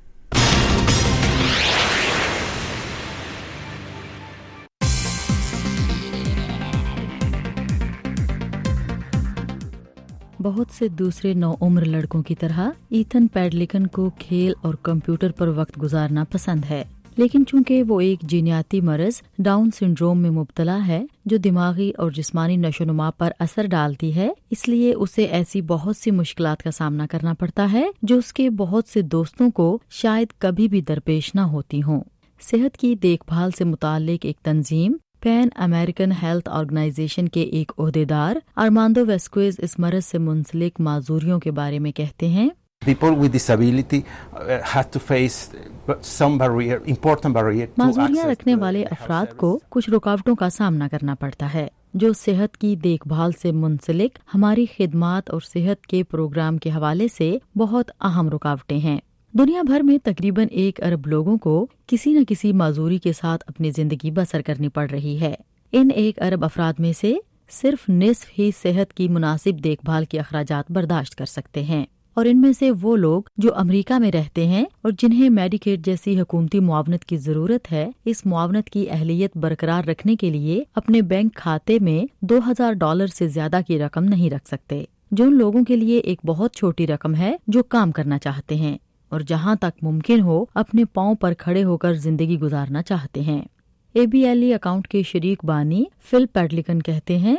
بہت سے دوسرے نو عمر لڑکوں کی طرح ایتھن پیڈلکن کو کھیل اور کمپیوٹر پر وقت گزارنا پسند ہے، لیکن چونکہ وہ ایک جینیاتی مرض ڈاؤن سنڈروم میں مبتلا ہے جو دماغی اور جسمانی نشو نما پر اثر ڈالتی ہے، اس لیے اسے ایسی بہت سی مشکلات کا سامنا کرنا پڑتا ہے جو اس کے بہت سے دوستوں کو شاید کبھی بھی درپیش نہ ہوتی ہوں۔ صحت کی دیکھ بھال سے متعلق ایک تنظیم پین امریکن ہیلتھ آرگنائزیشن کے ایک عہدیدار ارماندو ویسکویز اس مرض سے منسلک معذوریوں کے بارے میں کہتے ہیں۔ People with disability had to face some barrier, important barrier to معذوریاں رکھنے والے افراد کو کچھ رکاوٹوں کا سامنا کرنا پڑتا ہے جو صحت کی دیکھ بھال سے منسلک ہماری خدمات اور صحت کے پروگرام کے حوالے سے بہت اہم رکاوٹیں ہیں۔ دنیا بھر میں تقریباً ایک ارب لوگوں کو کسی نہ کسی معذوری کے ساتھ اپنی زندگی بسر کرنی پڑ رہی ہے۔ ان ایک ارب افراد میں سے صرف نصف ہی صحت کی مناسب دیکھ بھال کے اخراجات برداشت کر سکتے ہیں، اور ان میں سے وہ لوگ جو امریکہ میں رہتے ہیں اور جنہیں میڈیکیڈ جیسی حکومتی معاونت کی ضرورت ہے، اس معاونت کی اہلیت برقرار رکھنے کے لیے اپنے بینک کھاتے میں دو ہزار ڈالر سے زیادہ کی رقم نہیں رکھ سکتے، جو ان لوگوں کے لیے ایک بہت چھوٹی رقم ہے جو کام کرنا چاہتے ہیں اور جہاں تک ممکن ہو اپنے پاؤں پر کھڑے ہو کر زندگی گزارنا چاہتے ہیں۔ A B L E account کے شریک بانی فل پیڈلکن کہتے ہیں،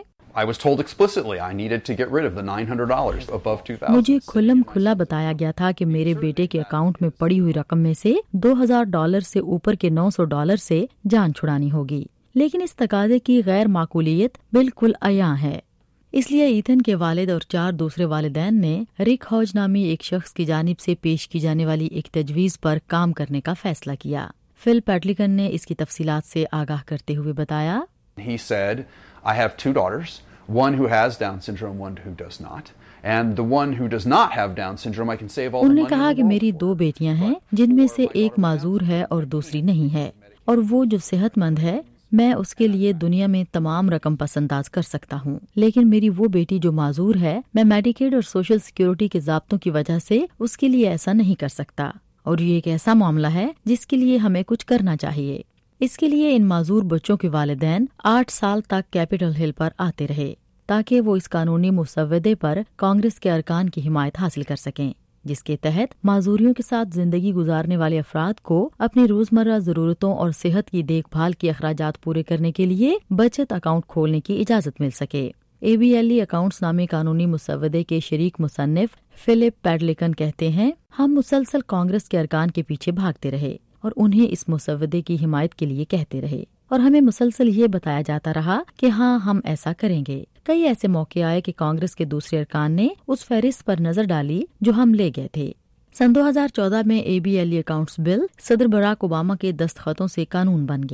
مجھے کھلم کھلا بتایا گیا تھا کہ میرے بیٹے کے اکاؤنٹ میں پڑی ہوئی رقم میں سے دو ہزار ڈالر سے اوپر کے نو سو ڈالر سے جان چھڑانی ہوگی، لیکن اس تقاضے کی غیر معقولیت بالکل عیاں ہے۔ اس لیے ایتھن کے والد اور چار دوسرے والدین نے رک ہاج نامی ایک شخص کی جانب سے پیش کی جانے والی ایک تجویز پر کام کرنے کا فیصلہ کیا۔ فل پیڈلکن نے اس کی تفصیلات سے آگاہ کرتے ہوئے بتایا، He said, I have two daughters, one who has Down syndrome, one who does not. And the one who does not have Down syndrome, I can save all the money. انہوں نے کہا کہ میری دو بیٹیاں ہیں جن میں سے ایک معذور ہے اور دوسری نہیں ہے، اور وہ جو صحت مند ہے میں اس کے لیے دنیا میں تمام رقم پس انداز کر سکتا ہوں، لیکن میری وہ بیٹی جو معذور ہے میں میڈیکیڈ اور سوشل سیکیورٹی کے ضابطوں کی وجہ سے اس کے لیے ایسا نہیں کر سکتا، اور یہ ایک ایسا معاملہ ہے جس کے لیے ہمیں کچھ کرنا چاہیے۔ اس کے لیے ان معذور بچوں کے والدین آٹھ سال تک کیپٹل ہل پر آتے رہے تاکہ وہ اس قانونی مسودے پر کانگریس کے ارکان کی حمایت حاصل کر سکیں، جس کے تحت معذوریوں کے ساتھ زندگی گزارنے والے افراد کو اپنی روزمرہ ضرورتوں اور صحت کی دیکھ بھال کے اخراجات پورے کرنے کے لیے بچت اکاؤنٹ کھولنے کی اجازت مل سکے۔ A B L E accounts نامی قانونی مسودے کے شریک مصنف فلپ پیڈلکن کہتے ہیں، ہم مسلسل کانگریس کے ارکان کے پیچھے بھاگتے رہے اور انہیں اس مسودے کی حمایت کے لیے کہتے رہے، اور ہمیں مسلسل یہ بتایا جاتا رہا کہ ہاں ہم ایسا کریں گے۔ کئی ایسے موقع آئے کہ کانگریس کے دوسرے ارکان نے اس فہرست پر نظر ڈالی جو ہم لے گئے تھے۔ سن دو ہزار چودہ میں A B L E accounts bill صدر براک اوباما کے دستخطوں سے قانون بن گیا۔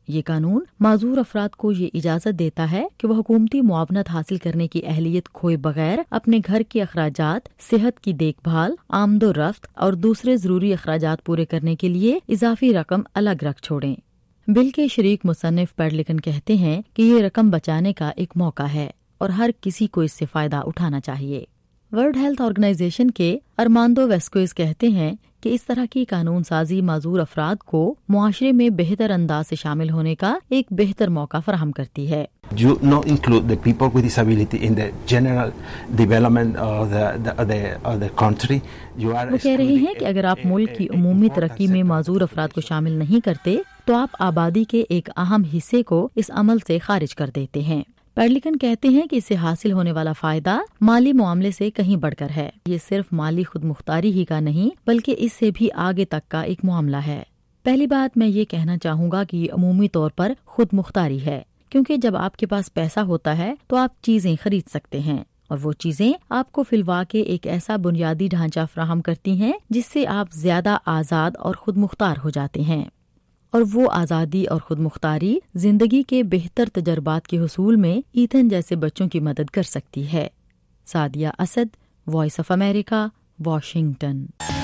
یہ قانون معذور افراد کو یہ اجازت دیتا ہے کہ وہ حکومتی معاونت حاصل کرنے کی اہلیت کھوئے بغیر اپنے گھر کے اخراجات، صحت کی دیکھ بھال، آمد و رفت اور دوسرے ضروری اخراجات پورے کرنے کے لیے اضافی رقم الگ رکھ چھوڑیں۔ بل کے شریک مصنف پیڈلکن کہتے ہیں کہ یہ رقم بچانے کا ایک موقع ہے اور ہر کسی کو اس سے فائدہ اٹھانا چاہیے۔ ورلڈ ہیلتھ آرگنائزیشن کے ارماندو ویسکوز کہتے ہیں کہ اس طرح کی قانون سازی معذور افراد کو معاشرے میں بہتر انداز سے شامل ہونے کا ایک بہتر موقع فراہم کرتی ہے۔ You not include the people with disability in the general development of the, the, the, of the country. وہ کہہ رہے ہیں کہ اگر آپ ملک کی عمومی ترقی میں معذور افراد کو شامل نہیں کرتے تو آپ آبادی کے ایک اہم حصے کو اس عمل سے خارج کر دیتے ہیں۔ پیڈلکن کہتے ہیں کہ اس سے حاصل ہونے والا فائدہ مالی معاملے سے کہیں بڑھ کر ہے۔ یہ صرف مالی خود مختاری ہی کا نہیں بلکہ اس سے بھی آگے تک کا ایک معاملہ ہے۔ پہلی بات میں یہ کہنا چاہوں گا کہ یہ عمومی طور پر خود مختاری ہے، کیونکہ جب آپ کے پاس پیسہ ہوتا ہے تو آپ چیزیں خرید سکتے ہیں، اور وہ چیزیں آپ کو فی الواقع ایک ایسا بنیادی ڈھانچہ فراہم کرتی ہیں جس سے آپ زیادہ آزاد اور خود مختار ہو جاتے ہیں، اور وہ آزادی اور خود مختاری زندگی کے بہتر تجربات کے حصول میں ایتھن جیسے بچوں کی مدد کر سکتی ہے۔ Sadia Asad, Voice of America, Washington.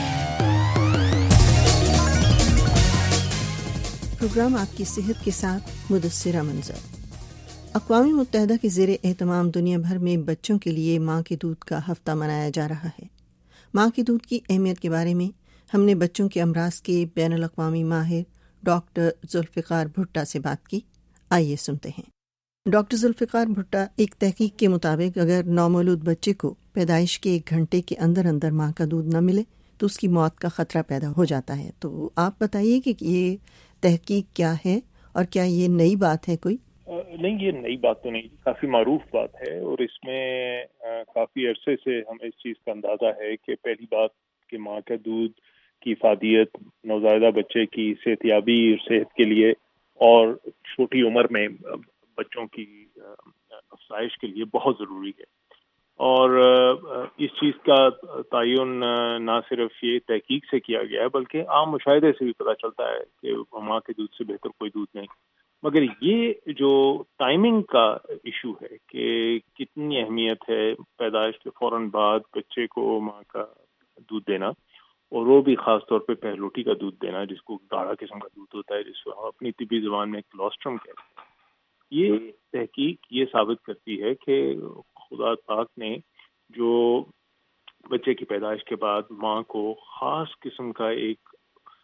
Programme آپ کی صحت کے ساتھ مدثرہ منظر۔ اقوام متحدہ کے زیر اہتمام دنیا بھر میں بچوں کے لیے ماں کے دودھ کا ہفتہ منایا جا رہا ہے۔ ماں کے دودھ کی اہمیت کے بارے میں ہم نے بچوں کے امراض کے بین الاقوامی ماہر ڈاکٹر ذوالفقار بھٹا سے بات کی۔ آئیے سنتے ہیں۔ ڈاکٹر ذوالفقار بھٹا، ایک تحقیق کے مطابق اگر نومولود بچے کو پیدائش کے ایک گھنٹے کے اندر اندر ماں کا دودھ نہ ملے تو اس کی موت کا خطرہ پیدا ہو جاتا ہے۔ تو آپ بتائیے کہ یہ تحقیق کیا ہے اور کیا یہ نئی بات ہے کوئی؟ نہیں، یہ نئی بات تو نہیں، کافی معروف بات ہے، اور اس میں کافی عرصے سے ہمیں اس چیز کا اندازہ ہے کہ پہلی بات کہ ماں کا دودھ کی افادیت نوزائیدہ بچے کی صحت یابی اور صحت کے لیے اور چھوٹی عمر میں بچوں کی افزائش کے لیے بہت ضروری ہے۔ اور اس چیز کا تعین نہ صرف یہ تحقیق سے کیا گیا ہے بلکہ عام مشاہدے سے بھی پتہ چلتا ہے کہ ماں کے دودھ سے بہتر کوئی دودھ نہیں۔ مگر یہ جو ٹائمنگ کا ایشو ہے کہ کتنی اہمیت ہے پیدائش کے فوراً بعد بچے کو ماں کا دودھ دینا، اور وہ بھی خاص طور پہ پہلوٹی کا دودھ دینا جس کو گاڑھا قسم کا دودھ ہوتا ہے، جس کو ہم اپنی طبی زبان میں کلوسٹرم کہتے ہیں۔ یہ تحقیق یہ ثابت کرتی ہے کہ خدا پاک نے جو بچے کی پیدائش کے بعد ماں کو خاص قسم کا ایک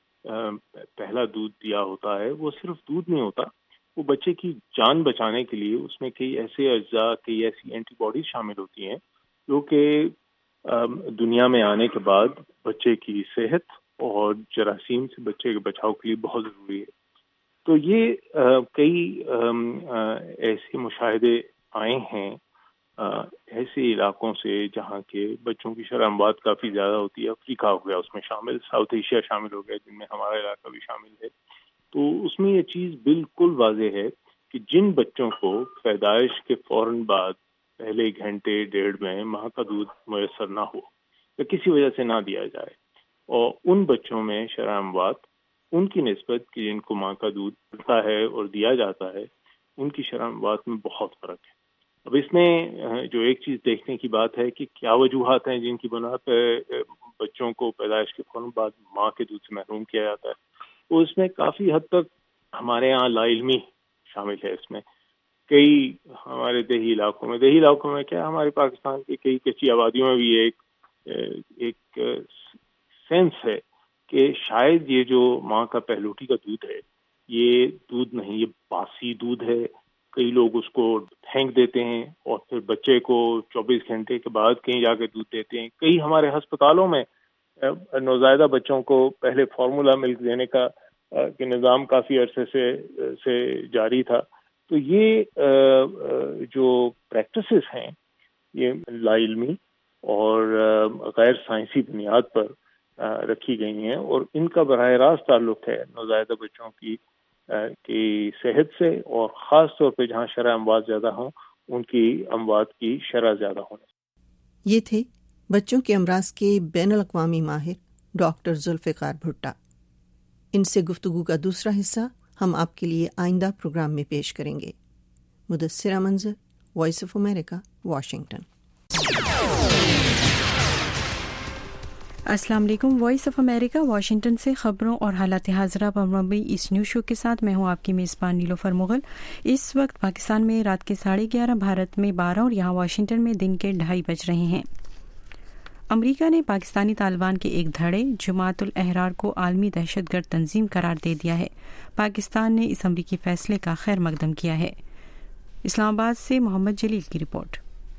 پہلا دودھ دیا ہوتا ہے، وہ صرف دودھ نہیں ہوتا، وہ بچے کی جان بچانے کے لیے اس میں کئی ایسے اجزاء، کئی ایسی اینٹی باڈیز شامل ہوتی ہیں جو کہ دنیا میں آنے کے بعد بچے کی صحت اور جراثیم سے بچے کے بچاؤ کے لیے بہت ضروری ہے۔ تو یہ کئی ایسے مشاہدے آئے ہیں ایسے علاقوں سے جہاں کے بچوں کی شرح اموات کافی زیادہ ہوتی ہے۔ افریقہ ہو گیا اس میں شامل، ساؤتھ ایشیا شامل ہو گیا جن میں ہمارا علاقہ بھی شامل ہے۔ تو اس میں یہ چیز بالکل واضح ہے کہ جن بچوں کو پیدائش کے فوراً بعد پہلے گھنٹے ڈیڑھ میں ماں کا دودھ میسر نہ ہو یا کسی وجہ سے نہ دیا جائے، اور ان بچوں میں شرح اموات ان کی نسبت کہ جن کو ماں کا دودھ ملتا ہے اور دیا جاتا ہے، ان کی شرح اموات میں بہت فرق ہے۔ اب اس میں جو ایک چیز دیکھنے کی بات ہے کہ کیا وجوہات ہیں جن کی بنا پہ بچوں کو پیدائش کے فوراً بعد ماں کے دودھ سے محروم کیا جاتا ہے، تو اس میں کافی حد تک ہمارے یہاں لا علمی شامل ہے۔ اس میں کئی ہمارے دیہی علاقوں میں دیہی علاقوں میں کیا ہمارے پاکستان کی کئی کچی آبادیوں میں بھی ایک ایک سینس ہے کہ شاید یہ جو ماں کا پہلوٹی کا دودھ ہے یہ دودھ نہیں، یہ باسی دودھ ہے۔ کئی لوگ اس کو پھینک دیتے ہیں اور پھر بچے کو چوبیس گھنٹے کے بعد کہیں جا کے دودھ دیتے ہیں۔ کئی ہمارے ہسپتالوں میں نوزائیدہ بچوں کو پہلے فارمولا ملک دینے کا کہ نظام کافی عرصے سے سے جاری تھا۔ تو یہ جو پریکٹسز ہیں یہ لا علمی اور غیر سائنسی بنیاد پر رکھی گئی ہیں، اور ان کا براہ راست تعلق ہے نوزائیدہ بچوں کی کی صحت سے، اور خاص طور پہ جہاں شرح اموات زیادہ ہوں ان کی اموات کی شرح زیادہ ہونے۔ یہ تھے بچوں کے امراض کے بین الاقوامی ماہر ڈاکٹر ذوالفقار بھٹا۔ ان سے گفتگو کا دوسرا حصہ ہم آپ کے لیے آئندہ پروگرام میں پیش کریں گے۔ مدثرہ منظر، وائس آف امریکہ، واشنگٹن۔ السلام علیکم، وائس آف امریکہ واشنگٹن سے خبروں اور حالات حاضرہ پر مبنی اس نیوز شو کے ساتھ میں ہوں آپ کی میزبان نیلوفر مغل۔ اس وقت پاکستان میں رات کے ساڑھے گیارہ، بھارت میں بارہ اور یہاں واشنگٹن میں دن کے ڈھائی بج رہے ہیں۔ امریکہ نے پاکستانی طالبان کے ایک دھڑے جماعت الاحرار کو عالمی دہشت گرد تنظیم قرار دے دیا ہے۔ پاکستان نے اس امریکی فیصلے کا خیر مقدم کیا ہے۔ اسلام آباد سے محمد جلیل کی رپورٹ۔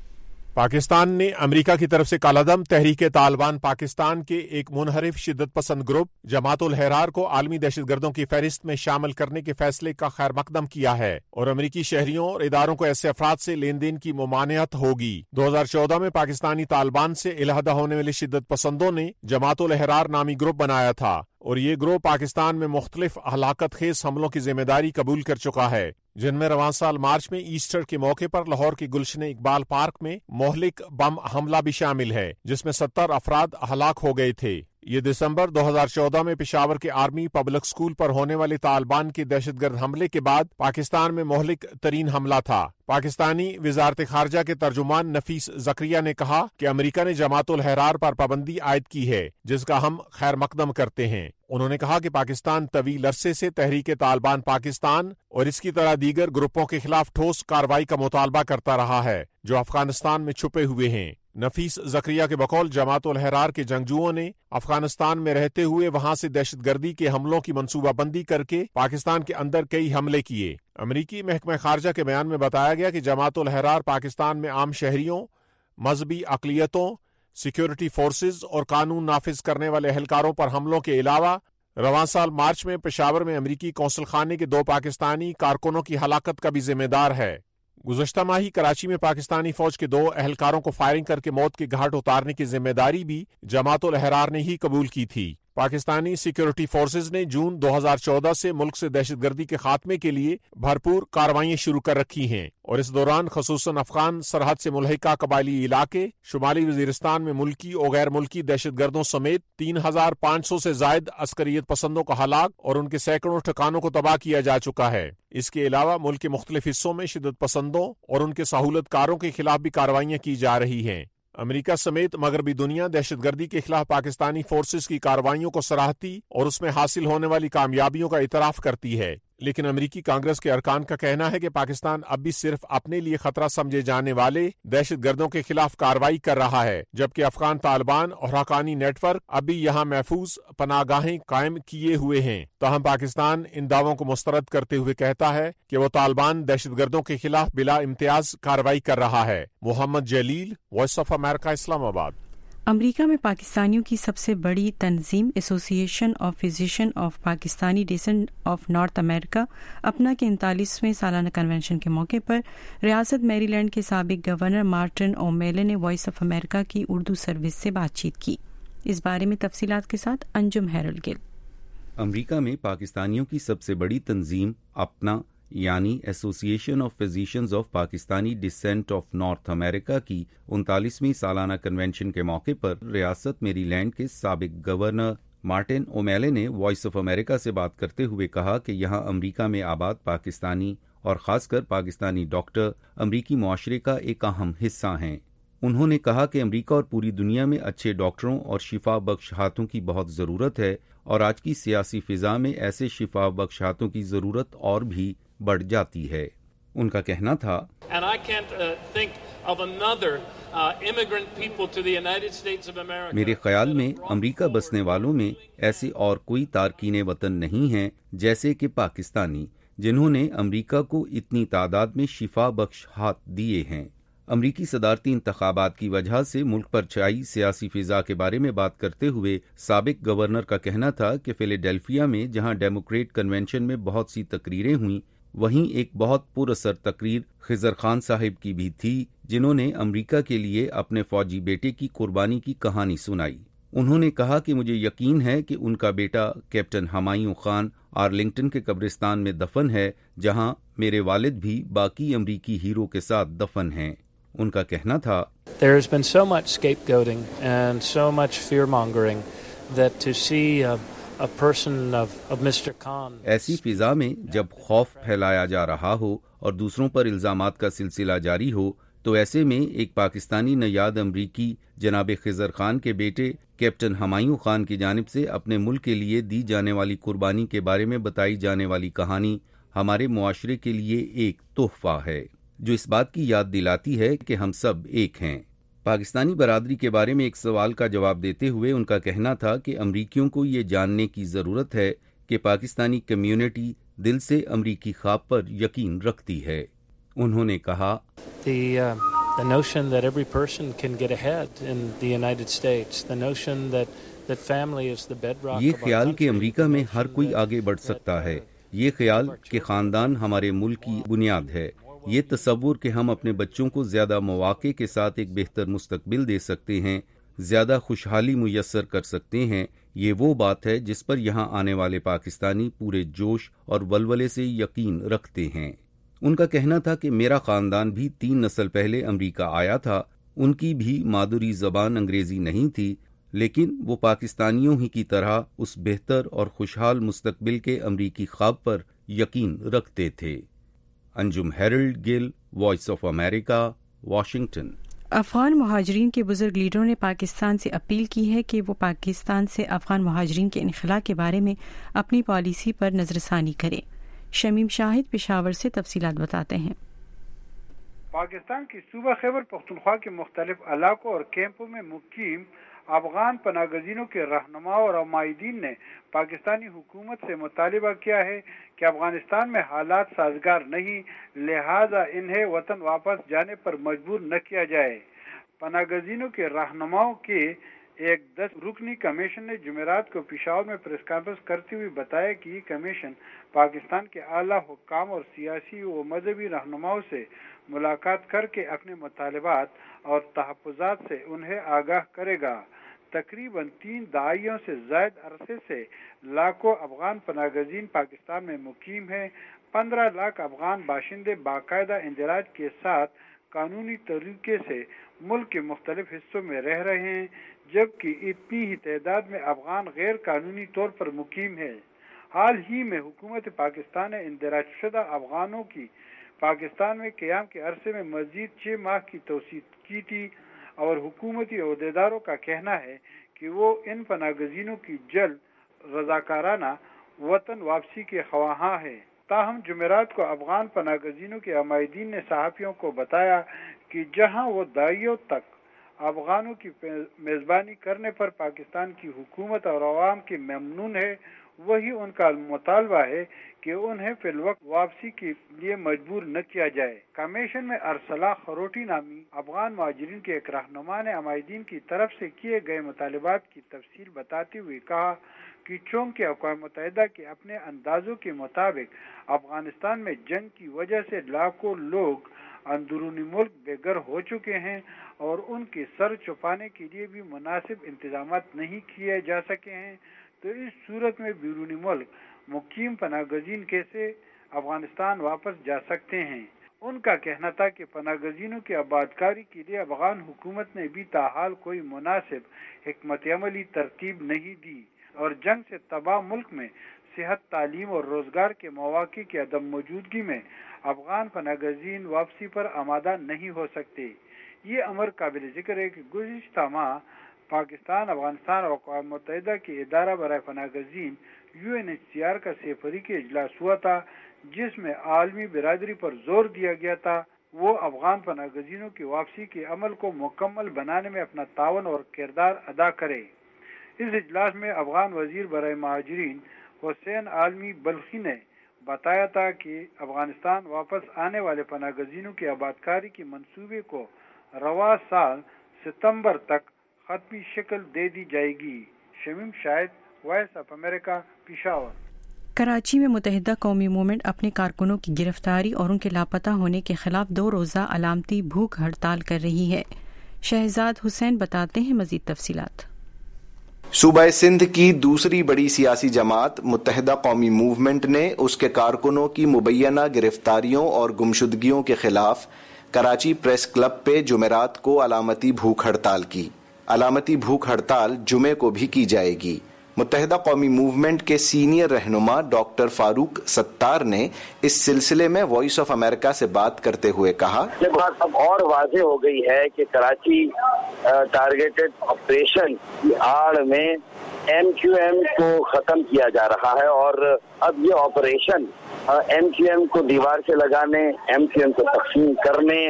پاکستان نے امریکہ کی طرف سے کالعدم تحریک طالبان پاکستان کے ایک منحرف شدت پسند گروپ جماعت الاحرار کو عالمی دہشت گردوں کی فہرست میں شامل کرنے کے فیصلے کا خیر مقدم کیا ہے اور امریکی شہریوں اور اداروں کو ایسے افراد سے لین دین کی ممانعت ہوگی۔ دو ہزار چودہ میں پاکستانی طالبان سے علیحدہ ہونے والے شدت پسندوں نے جماعت الاحرار نامی گروپ بنایا تھا اور یہ گروہ پاکستان میں مختلف ہلاکت خیز حملوں کی ذمہ داری قبول کر چکا ہے، جن میں رواں سال مارچ میں ایسٹر کے موقع پر لاہور کے گلشن اقبال پارک میں مہلک بم حملہ بھی شامل ہے، جس میں ستر افراد ہلاک ہو گئے تھے۔ یہ دسمبر دو ہزار چودہ میں پشاور کے آرمی پبلک اسکول پر ہونے والے طالبان کے دہشت گرد حملے کے بعد پاکستان میں مہلک ترین حملہ تھا۔ پاکستانی وزارت خارجہ کے ترجمان نفیس زکریا نے کہا کہ امریکہ نے جماعت الاحرار پر پابندی عائد کی ہے، جس کا ہم خیر مقدم کرتے ہیں۔ انہوں نے کہا کہ پاکستان طویل عرصے سے تحریک طالبان پاکستان اور اس کی طرح دیگر گروپوں کے خلاف ٹھوس کارروائی کا مطالبہ کرتا رہا ہے جو افغانستان میں چھپے ہوئے ہیں۔ نفیس زکریا کے بقول جماعت الاحرار کے جنگجوؤں نے افغانستان میں رہتے ہوئے وہاں سے دہشت گردی کے حملوں کی منصوبہ بندی کر کے پاکستان کے اندر کئی حملے کیے۔ امریکی محکمہ خارجہ کے بیان میں بتایا گیا کہ جماعت الاحرار پاکستان میں عام شہریوں، مذہبی اقلیتوں، سیکیورٹی فورسز اور قانون نافذ کرنے والے اہلکاروں پر حملوں کے علاوہ رواں سال مارچ میں پشاور میں امریکی قونصل خانے کے دو پاکستانی کارکنوں کی ہلاکت کا بھی ذمہ دار ہے۔ گزشتہ ماہ ہی کراچی میں پاکستانی فوج کے دو اہلکاروں کو فائرنگ کر کے موت کے گھاٹ اتارنے کی ذمہ داری بھی جماعت الاحرار نے ہی قبول کی تھی۔ پاکستانی سیکیورٹی فورسز نے جون دو ہزار چودہ سے ملک سے دہشت گردی کے خاتمے کے لیے بھرپور کارروائیاں شروع کر رکھی ہیں اور اس دوران خصوصاً افغان سرحد سے ملحقہ قبائلی علاقے، شمالی وزیرستان میں ملکی اور غیر ملکی دہشت گردوں سمیت تین ہزار پانچ سو سے زائد عسکریت پسندوں کو ہلاک اور ان کے سینکڑوں ٹھکانوں کو تباہ کیا جا چکا ہے۔ اس کے علاوہ ملک کے مختلف حصوں میں شدت پسندوں اور ان کے سہولت کاروں کے خلاف بھی کارروائیاں کی جا رہی ہیں۔ امریکہ سمیت مغربی دنیا دہشت گردی کے خلاف پاکستانی فورسز کی کارروائیوں کو سراہتی اور اس میں حاصل ہونے والی کامیابیوں کا اعتراف کرتی ہے، لیکن امریکی کانگریس کے ارکان کا کہنا ہے کہ پاکستان اب بھی صرف اپنے لیے خطرہ سمجھے جانے والے دہشت گردوں کے خلاف کارروائی کر رہا ہے، جبکہ افغان طالبان اور حقانی نیٹ ورک اب بھی یہاں محفوظ پناہ گاہیں قائم کیے ہوئے ہیں۔ تاہم پاکستان ان دعووں کو مسترد کرتے ہوئے کہتا ہے کہ وہ طالبان دہشت گردوں کے خلاف بلا امتیاز کارروائی کر رہا ہے۔ محمد جلیل، وائس آف امریکہ، اسلام آباد۔ امریکہ میں پاکستانیوں کی سب سے بڑی تنظیم association of physician of Pakistani descent of North America اپنا کے انتالیسویں سالانہ کنونشن کے موقع پر ریاست میری لینڈ کے سابق گورنر مارٹن او میلے نے وائس آف امریکہ کی اردو سروس سے بات چیت کی۔ اس بارے میں تفصیلات کے ساتھ انجم ہیرل گل۔ امریکہ میں پاکستانیوں کی سب سے بڑی تنظیم اپنا یعنی association of physicians of Pakistani descent of North America کی انتالیسویں سالانہ کنونشن کے موقع پر ریاست میری لینڈ کے سابق گورنر مارٹن او میلے نے وائس آف امریکہ سے بات کرتے ہوئے کہا کہ یہاں امریکہ میں آباد پاکستانی اور خاص کر پاکستانی ڈاکٹر امریکی معاشرے کا ایک اہم حصہ ہیں۔ انہوں نے کہا کہ امریکہ اور پوری دنیا میں اچھے ڈاکٹروں اور شفا بخش ہاتھوں کی بہت ضرورت ہے اور آج کی سیاسی فضا میں ایسے شفا بخش ہاتھوں کی ضرورت اور بھی بڑھ جاتی ہے۔ ان کا کہنا تھا میرے خیال میں امریکہ بسنے والوں میں ایسے اور کوئی تارکین وطن نہیں ہیں جیسے کہ پاکستانی جنہوں نے امریکہ کو اتنی تعداد میں شفا بخش ہاتھ دیے ہیں۔ امریکی صدارتی انتخابات کی وجہ سے ملک پر چھائی سیاسی فضا کے بارے میں بات کرتے ہوئے سابق گورنر کا کہنا تھا کہ فیلاڈیلفیا میں جہاں ڈیموکریٹ کنونشن میں بہت سی تقریریں ہوئیں، وہیں ایک بہت پر اثر تقریر خضر خان صاحب کی بھی تھی جنہوں نے امریکہ کے لیے اپنے فوجی بیٹے کی قربانی کی کہانی سنائی۔ انہوں نے کہا کہ مجھے یقین ہے کہ ان کا بیٹا کیپٹن ہمایوں خان آرلنگٹن کے قبرستان میں دفن ہے، جہاں میرے والد بھی باقی امریکی ہیرو کے ساتھ دفن ہیں۔ ان کا کہنا تھا There has been so much scapegoating and so much fear mongering that to see uh, a person of, of Mister Khan. ایسی فضا میں جب خوف پھیلایا جا رہا ہو اور دوسروں پر الزامات کا سلسلہ جاری ہو تو ایسے میں ایک پاکستانی نیاد امریکی جناب خضر خان کے بیٹے کیپٹن ہمایوں خان کی جانب سے اپنے ملک کے لیے دی جانے والی قربانی کے بارے میں بتائی جانے والی کہانی ہمارے معاشرے کے لیے ایک تحفہ ہے جو اس بات کی یاد دلاتی ہے کہ ہم سب ایک ہیں۔ پاکستانی برادری کے بارے میں ایک سوال کا جواب دیتے ہوئے ان کا کہنا تھا کہ امریکیوں کو یہ جاننے کی ضرورت ہے کہ پاکستانی کمیونٹی دل سے امریکی خواب پر یقین رکھتی ہے۔ انہوں نے کہا The, uh, the notion that every person can get ahead in the United States, the notion that, that family is the bedrock یہ of our خیال کہ country, امریکہ میں ہر کوئی آگے بڑھ سکتا ہے، یہ خیال کہ خاندان ہمارے ملک کی بنیاد ہے، یہ تصور کہ ہم اپنے بچوں کو زیادہ مواقع کے ساتھ ایک بہتر مستقبل دے سکتے ہیں، زیادہ خوشحالی میسر کر سکتے ہیں، یہ وہ بات ہے جس پر یہاں آنے والے پاکستانی پورے جوش اور ولولے سے یقین رکھتے ہیں۔ ان کا کہنا تھا کہ میرا خاندان بھی تین نسل پہلے امریکہ آیا تھا، ان کی بھی مادری زبان انگریزی نہیں تھی، لیکن وہ پاکستانیوں ہی کی طرح اس بہتر اور خوشحال مستقبل کے امریکی خواب پر یقین رکھتے تھے۔ Anjum Harold Gill, Voice of America, Washington. Afghan مہاجرین کے بزرگ لیڈروں نے پاکستان سے اپیل کی ہے کہ وہ پاکستان سے افغان مہاجرین کے انخلاء کے بارے میں اپنی پالیسی پر نظر ثانی کرے۔ شمیم شاہد پشاور سے تفصیلات بتاتے ہیں۔ پاکستان کی صوبہ خیبر پختونخوا کے مختلف علاقوں اور کیمپوں میں مقیم افغان پناہ گزینوں کے رہنماؤں اور عمائدین نے پاکستانی حکومت سے مطالبہ کیا ہے کہ افغانستان میں حالات سازگار نہیں، لہذا انہیں وطن واپس جانے پر مجبور نہ کیا جائے۔ پناہ گزینوں کے رہنماؤں کے ایک دس رکنی کمیشن نے جمعرات کو پشاور میں پریس کانفرنس کرتے ہوئے بتایا کہ یہ کمیشن پاکستان کے اعلیٰ حکام اور سیاسی و مذہبی رہنماؤں سے ملاقات کر کے اپنے مطالبات اور تحفظات سے انہیں آگاہ کرے گا۔ تقریباً تین دہائیوں سے زائد عرصے سے لاکھوں افغان پناہ گزین پاکستان میں مقیم ہیں۔ پندرہ لاکھ افغان باشندے باقاعدہ اندراج کے ساتھ قانونی طریقے سے ملک کے مختلف حصوں میں رہ رہے ہیں، جبکہ اتنی ہی تعداد میں افغان غیر قانونی طور پر مقیم ہیں۔ حال ہی میں حکومت پاکستان نے اندراج شدہ افغانوں کی پاکستان میں قیام کے عرصے میں مزید چھ ماہ کی توسیع کی تھی، اور حکومتی عہدیداروں کا کہنا ہے کہ وہ ان پناہ گزینوں کی جلد رضاکارانہ وطن واپسی کے خواہاں ہیں۔ تاہم جمعرات کو افغان پناہ گزینوں کے عمائدین نے صحافیوں کو بتایا کہ جہاں وہ دہائیوں تک افغانوں کی میزبانی کرنے پر پاکستان کی حکومت اور عوام کی ممنون ہے، وہی ان کا مطالبہ ہے کہ انہیں فی الوقت واپسی کے لیے مجبور نہ کیا جائے۔ کمیشن میں ارسلہ خروٹی نامی افغان مہاجرین کے ایک رہنما نے عمائدین کی طرف سے کیے گئے مطالبات کی تفصیل بتاتے ہوئے کہا کہ چونکہ اقوام متحدہ کے اپنے اندازوں کے مطابق افغانستان میں جنگ کی وجہ سے لاکھوں لوگ اندرونی ملک بے گھر ہو چکے ہیں اور ان کے سر چھپانے کے لیے بھی مناسب انتظامات نہیں کیے جا سکے ہیں، تو اس صورت میں بیرونی ملک مقیم پناہ گزین کیسے افغانستان واپس جا سکتے ہیں۔ ان کا کہنا تھا کہ پناہ گزینوں کی آبادکاری کے لیے افغان حکومت نے بھی تاحال کوئی مناسب حکمت عملی ترتیب نہیں دی، اور جنگ سے تباہ ملک میں صحت، تعلیم اور روزگار کے مواقع کی عدم موجودگی میں افغان پناہ گزین واپسی پر آمادہ نہیں ہو سکتے۔ یہ امر قابل ذکر ہے کہ گزشتہ ماہ پاکستان، افغانستان اور اقوام متحدہ کے ادارہ برائے پناہ گزین U N H C R کا سہ فریقی اجلاس ہوا تھا، جس میں عالمی برادری پر زور دیا گیا تھا وہ افغان پناہ گزینوں کی واپسی کے عمل کو مکمل بنانے میں اپنا تعاون اور کردار ادا کرے۔ اس اجلاس میں افغان وزیر برائے مہاجرین حسین عالمی بلخی نے بتایا تھا کہ افغانستان واپس آنے والے پناہ گزینوں کی آبادکاری کے منصوبے کو رواں سال ستمبر تک حتمی شکل دے دی جائے گی۔ Shamim Shahid, Voice of America, Peshawar. Karachi میں متحدہ قومی موومنٹ اپنے کارکنوں کی گرفتاری اور ان کے لاپتہ ہونے کے خلاف دو روزہ علامتی بھوک ہڑتال کر رہی ہے۔ شہزاد حسین بتاتے ہیں مزید تفصیلات۔ صوبہ سندھ کی دوسری بڑی سیاسی جماعت متحدہ قومی موومنٹ نے اس کے کارکنوں کی مبینہ گرفتاریوں اور گمشدگیوں کے خلاف کراچی پریس کلب پہ جمعرات کو علامتی بھوک ہڑتال کی۔ علامتی بھوک ہڑتال جمعے کو بھی کی جائے گی۔ متحدہ قومی موومنٹ کے سینئر رہنما ڈاکٹر فاروق ستار نے اس سلسلے میں وائس آف امریکہ سے بات کرتے ہوئے کہا، یہ بات اب اور واضح ہو گئی ہے کہ کراچی ٹارگیٹڈ آپریشن کی آڑ میں ایم کیو ایم کو ختم کیا جا رہا ہے، اور اب یہ آپریشن ایم کیو ایم کو دیوار سے لگانے، ایم کیو ایم کو تقسیم کرنے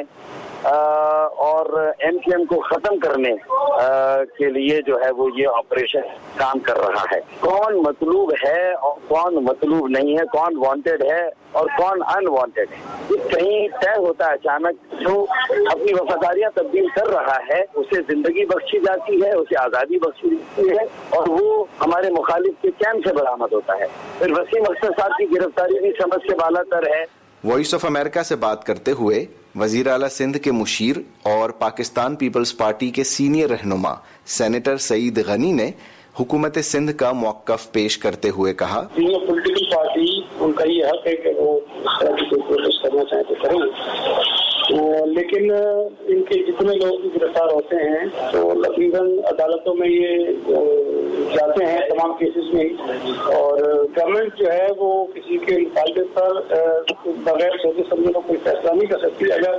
اور ایم کیو ایم کو ختم کرنے کے لیے جو ہے وہ یہ آپریشن کام کر رہا ہے۔ کون مطلوب ہے اور کون مطلوب نہیں ہے، کون وانٹیڈ ہے اور کون ان وانٹیڈ ہے، یہ کہیں طے ہوتا ہے اچانک۔ جو اپنی وفاداریاں تبدیل کر رہا ہے اسے زندگی بخشی جاتی ہے، اسے آزادی بخشی جاتی ہے، اور وہ ہمارے مخالف کے کیمپ سے برآمد ہوتا ہے۔ پھر وسیم اختر صاحب کی گرفتاری بھی سمجھ سے بالا تر ہے۔ وائس آف امریکہ سے بات کرتے ہوئے وزیر اعلیٰ سندھ کے مشیر اور پاکستان پیپلز پارٹی کے سینئر رہنما سینیٹر سعید غنی نے حکومت سندھ کا موقف پیش کرتے ہوئے کہا، یہ پولیٹیکل پارٹی ان کا یہ حق ہے کہ وہ اس طرح کی کوئی کوشش کرنا چاہیں تو کریں، لیکن ان کے جتنے لوگ گرفتار ہوتے ہیں تو تقریباً عدالتوں میں یہ جاتے ہیں تمام کیسز میں، اور گورنمنٹ جو ہے وہ کسی کے مطالبے پر بغیر سوچے سمجھے کا کوئی فیصلہ نہیں کر سکتی۔ اگر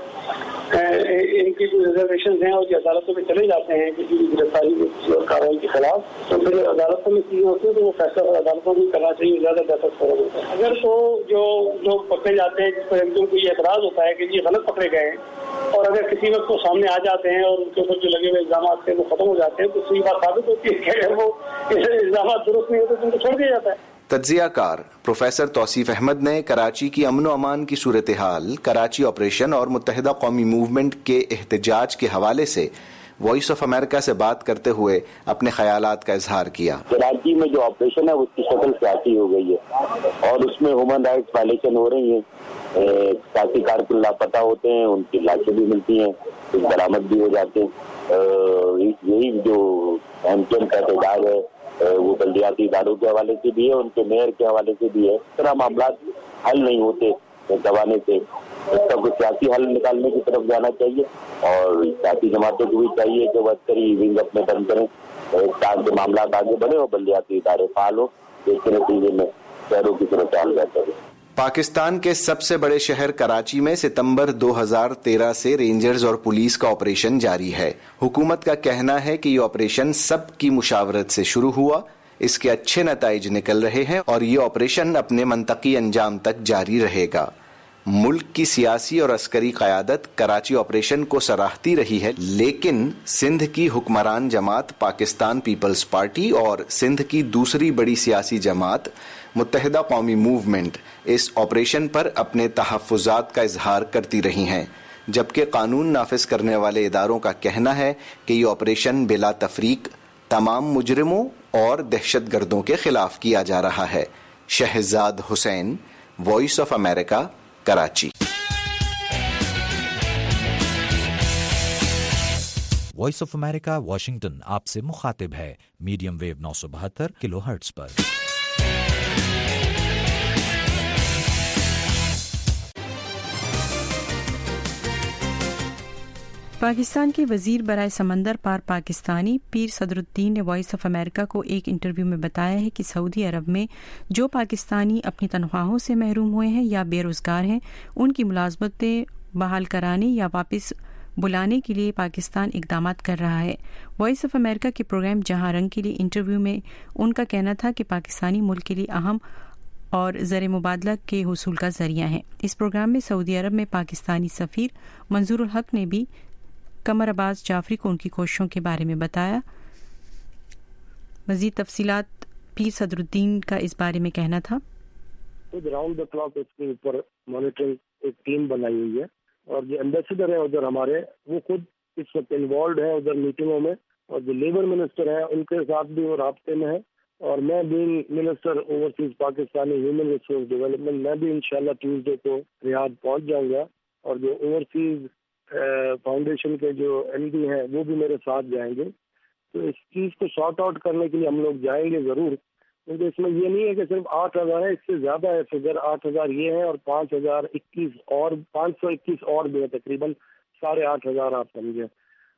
ان کی جو ریزرویشن ہیں اور یہ عدالتوں میں چلے جاتے ہیں کسی بھی گرفتاری اور کارروائی کے خلاف، تو پھر عدالتوں میں چیزیں ہوتی ہیں تو وہ فیصلہ عدالتوں میں کرنا چاہیے، زیادہ بہتر فورم ہوتا ہے۔ اگر تو جو لوگ پکڑے جاتے ہیں جس پر ایک دم کو یہ اعتراض ہوتا ہے کہ یہ غلط پکڑے گئے ہیں، اور اگر کسی وقت وہ سامنے آ جاتے ہیں اور ان کے اوپر جو لگے ہوئے الزامات تھے وہ ختم ہو جاتے ہیں، تو صحیح بات ثابت ہوتی ہے کہ اگر وہ الزامات درست نہیں ہوتے تو ان کو چھوڑ دیا جاتا ہے۔ تجزیہ کار پروفیسر توصیف احمد نے کراچی کی امن و امان کی صورتحال، کراچی آپریشن اور متحدہ قومی موومنٹ کے احتجاج کے حوالے سے وائس آف امریکہ سے بات کرتے ہوئے اپنے خیالات کا اظہار کیا۔ کراچی میں جو آپریشن ہے اس کی شکل سیاسی ہو گئی ہے، اور اس میں ہیومن رائٹس وائلیشن ہو رہی ہیں، سیاسی کارکن لاپتہ ہوتے ہیں، ان کی لاشیں بھی ملتی ہیں، کچھ برآمد بھی ہو جاتے ہیں۔ یہی جو ایم کیو ایم کا احتجاج ہے وہ بلدیاتی اداروں کے حوالے سے بھی ہے، ان کے میئر کے حوالے سے بھی ہے۔ اس طرح معاملات حل نہیں ہوتے دبانے سے، اس کا کچھ سیاسی حل نکالنے کی طرف جانا چاہیے، اور سیاسی جماعتوں کو بھی چاہیے کہ وہ عسکری ونگ اپنے بند کریں تاکہ معاملات آگے بڑھے اور بلدیاتی ادارے فعال ہو، جس کے نتیجے میں شہروں کی صورت حال بہتر ہے۔ پاکستان کے سب سے بڑے شہر کراچی میں ستمبر دو ہزار تیرہ سے رینجرز اور پولیس کا آپریشن جاری ہے۔ حکومت کا کہنا ہے کہ یہ آپریشن سب کی مشاورت سے شروع ہوا، اس کے اچھے نتائج نکل رہے ہیں اور یہ آپریشن اپنے منطقی انجام تک جاری رہے گا۔ ملک کی سیاسی اور عسکری قیادت کراچی آپریشن کو سراہتی رہی ہے، لیکن سندھ کی حکمران جماعت پاکستان پیپلز پارٹی اور سندھ کی دوسری بڑی سیاسی جماعت متحدہ قومی موومنٹ اس آپریشن پر اپنے تحفظات کا اظہار کرتی رہی ہیں، جبکہ قانون نافذ کرنے والے اداروں کا کہنا ہے کہ یہ آپریشن بلا تفریق تمام مجرموں اور دہشت گردوں کے خلاف کیا جا رہا ہے۔ Shahzad Hussain, Voice of America, Karachi. Voice of America Washington آپ سے مخاطب ہے، میڈیم ویو نو سو بہتر کلو ہرٹز پر۔ پاکستان کے وزیر برائے سمندر پار پاکستانی پیر صدر الدین نے وائس آف امریکہ کو ایک انٹرویو میں بتایا ہے کہ سعودی عرب میں جو پاکستانی اپنی تنخواہوں سے محروم ہوئے ہیں یا بے روزگار ہیں، ان کی ملازمتیں بحال کرانے یا واپس بلانے کے لیے پاکستان اقدامات کر رہا ہے۔ وائس آف امریکہ کے پروگرام جہاں رنگ کے لیے انٹرویو میں ان کا کہنا تھا کہ پاکستانی ملک کے لیے اہم اور زر مبادلہ کے حصول کا ذریعہ ہیں۔ اس پروگرام میں سعودی عرب میں پاکستانی سفیر منظور الحق نے بھی قمر عباس جعفری کو ان کی کوششوں کے بارے میں بتایا۔ مزید تفصیلات پیر صدر الدین کا اس بارے میں کہنا تھا۔ راؤنڈ دا کلاک اس کے اوپر مانیٹرنگ ایک ٹیم بنائی ہوئی ہے، اور جو ایمبیسڈر ہے ادھر ہمارے وہ خود اس وقت انوالوڈ ہے ادھر میٹنگوں میں، اور جو لیبر منسٹر ہے ان کے ساتھ بھی وہ رابطے میں ہے، اور میں being minister overseas Pakistani human resource development میں بھی انشاءاللہ ٹیوزڈے کو ریاض پہنچ جاؤں گا، اور جو اوورسیز فاؤنڈیشن کے جو ایم ڈی ہیں وہ بھی میرے ساتھ جائیں گے۔ تو اس چیز کو سارٹ آؤٹ کرنے کے لیے ہم لوگ جائیں گے ضرور، کیونکہ اس میں یہ نہیں ہے کہ صرف آٹھ ہزار ہے، اس سے زیادہ ہے فگر۔ آٹھ ہزار یہ ہے اور پانچ ہزار اکیس اور پانچ سو اکیس اور بھی ہے، تقریباً ساڑھے آٹھ ہزار آپ سمجھیں۔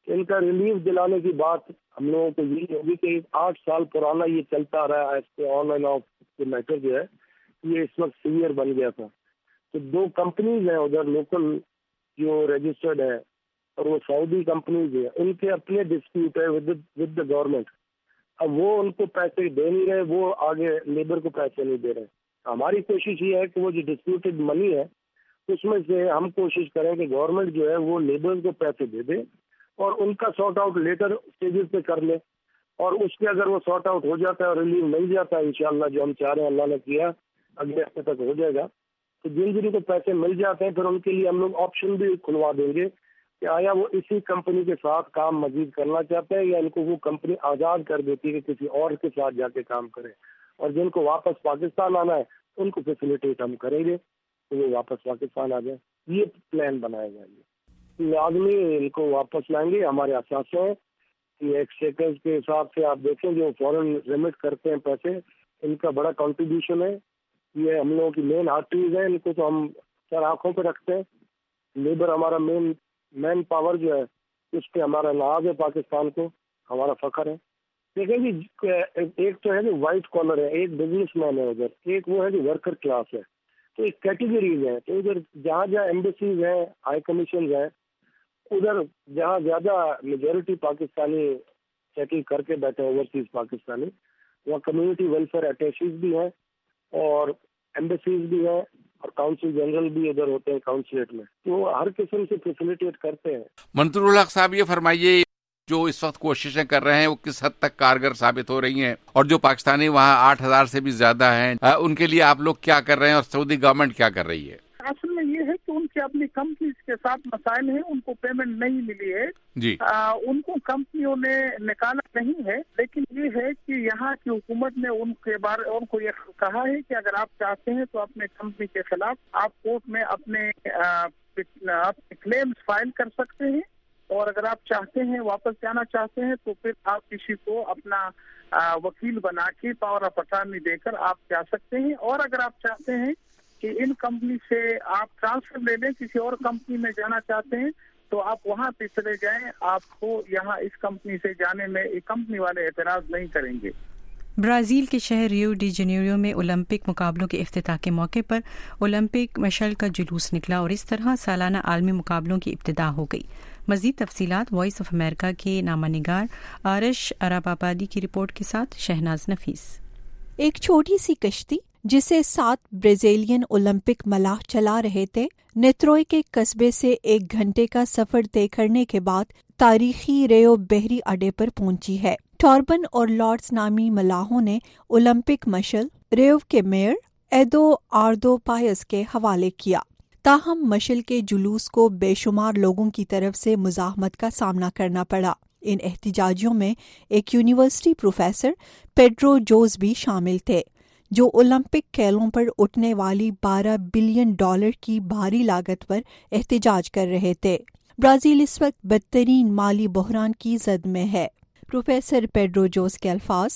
ان کا ریلیف دلانے کی بات ہم لوگوں کو یہی ہوگی کہ آٹھ سال پرانا یہ چلتا رہا ہے، اس پہ آن لائن آف میٹر جو ہے یہ اس وقت سیویئر بن گیا تھا. تو دو کمپنیز ہیں ادھر لوکل جو رجسٹرڈ ہے اور وہ سعودی کمپنیز ہیں، ان کے اپنے ڈسپیوٹ ہے ود ود دا گورنمنٹ. اب وہ ان کو پیسے دے نہیں رہے، وہ آگے لیبر کو پیسے نہیں دے رہے. ہماری کوشش یہ ہے کہ وہ جو ڈسپیوٹڈ منی ہے اس میں سے ہم کوشش کریں کہ گورنمنٹ جو ہے وہ لیبر کو پیسے دے دے اور ان کا سارٹ آؤٹ لیٹر اسٹیجز پہ کر لے، اور اس کے اگر وہ سارٹ آؤٹ ہو جاتا ہے اور ریلیف مل جاتا ہے انشاءاللہ جو ہم چاہ رہے ہیں اللہ نے کیا اگلے ہفتے تک ہو جائے گا، تو جن جن کو پیسے مل جاتے ہیں پھر ان کے لیے ہم لوگ آپشن بھی کھلوا دیں گے کہ آیا وہ اسی کمپنی کے ساتھ کام مزید کرنا چاہتے ہیں یا ان کو وہ کمپنی آزاد کر دیتی ہے کہ کسی اور کے ساتھ جا کے کام کریں. اور جن کو واپس پاکستان آنا ہے ان کو فیسیلیٹیٹ ہم کریں گے تو وہ واپس پاکستان آ جائیں. یہ پلان بنایا گیا ہے. لازمی ان کو واپس لائیں گے. ہمارے اثاثے ہیں کہ ایکسچیکرز کے حساب سے آپ دیکھیں جو فورن ریمٹ کرتے ہیں پیسے، ان کا بڑا کنٹریبیوشن ہے. یہ ہم لوگوں کی مین آرٹریز ہیں، ان کو تو ہم سر آنکھوں پہ رکھتے ہیں. لیبر ہمارا مین مین پاور جو ہے اس پہ ہمارا ناز ہے، پاکستان کو ہمارا فخر ہے. دیکھیں جی ایک تو ہے جو وائٹ کالر ہے، ایک بزنس مین ہے ادھر، ایک وہ ہے جو ورکر کلاس ہے. تو ایک کیٹیگریز ہیں. تو ادھر جہاں جہاں ایمبیسیز ہیں، ہائی کمیشنز ہیں، ادھر جہاں زیادہ میجورٹی پاکستانی سیٹل کر کے بیٹھے اوورسیز پاکستانی، وہاں کمیونٹی ویلفیئر اٹیچیز بھی ہیں اور ایمبیسیز بھی ہیں اور کاؤنسل جنرل بھی ادھر ہوتے ہیں کاؤنسلیٹ میں. تو ہر قسم سے فیسیلیٹیٹ کرتے ہیں. منظور الحق صاحب یہ فرمائیے جو اس وقت کوششیں کر رہے ہیں وہ کس حد تک کارگر ثابت ہو رہی ہیں، اور جو پاکستانی وہاں آٹھ ہزار سے بھی زیادہ ہیں ان کے لیے آپ لوگ کیا کر رہے ہیں اور سعودی گورنمنٹ کیا کر رہی ہے؟ اصل میں یہ ہے کہ ان کی اپنی کمپنیز کے ساتھ مسائل ہیں، ان کو پیمنٹ نہیں ملی ہے جی. آ, ان کو کمپنیوں نے نکالا نہیں ہے، لیکن یہ ہے کہ یہاں کی حکومت نے ان کے بارے ان کو یہ کہا ہے کہ اگر آپ چاہتے ہیں تو اپنے کمپنی کے خلاف آپ کورٹ میں اپنے اپنے کلیمز فائل کر سکتے ہیں، اور اگر آپ چاہتے ہیں واپس جانا چاہتے ہیں تو پھر آپ کسی کو اپنا آ, وکیل بنا کے پاور آف اٹارنی دے کر آپ جا سکتے ہیں. اور اگر آپ چاہتے ہیں کہ ان کمپنی سے آپ ٹرانسفر لے لیں، کسی اور کمپنی میں جانا چاہتے ہیں تو آپ وہاں پہ چلے جائیں، آپ کو یہاں اس کمپنی سے جانے میں کمپنی والے اعتراض نہیں کریں گے. برازیل کے شہر ریو ڈی جنیرو میں اولمپک مقابلوں کے افتتاح کے موقع پر اولمپک مشعل کا جلوس نکلا اور اس طرح سالانہ عالمی مقابلوں کی ابتدا ہو گئی. مزید تفصیلات وائس آف امریکہ کے نامہ نگار آرش عرب آبادی کی رپورٹ کے ساتھ شہناز نفیس. ایک چھوٹی سی کشتی جسے سات برازیلین اولمپک ملاح چلا رہے تھے، نیتروئی کے قصبے سے ایک گھنٹے کا سفر طے کرنے کے بعد تاریخی ریو بحری اڈے پر پہنچی ہے. ٹاربن اور لارڈس نامی ملاحوں نے اولمپک مشعل ریو کے میئر ایدو آردو پایس کے حوالے کیا. تاہم مشعل کے جلوس کو بے شمار لوگوں کی طرف سے مزاحمت کا سامنا کرنا پڑا. ان احتجاجیوں میں ایک یونیورسٹی پروفیسر پیڈرو جوز بھی شامل تھے جو اولمپک کھیلوں پر اٹھنے والی بارہ بلین ڈالر کی بھاری لاگت پر احتجاج کر رہے تھے. برازیل اس وقت بدترین مالی بحران کی زد میں ہے. پروفیسر پیڈرو جوز کے الفاظ: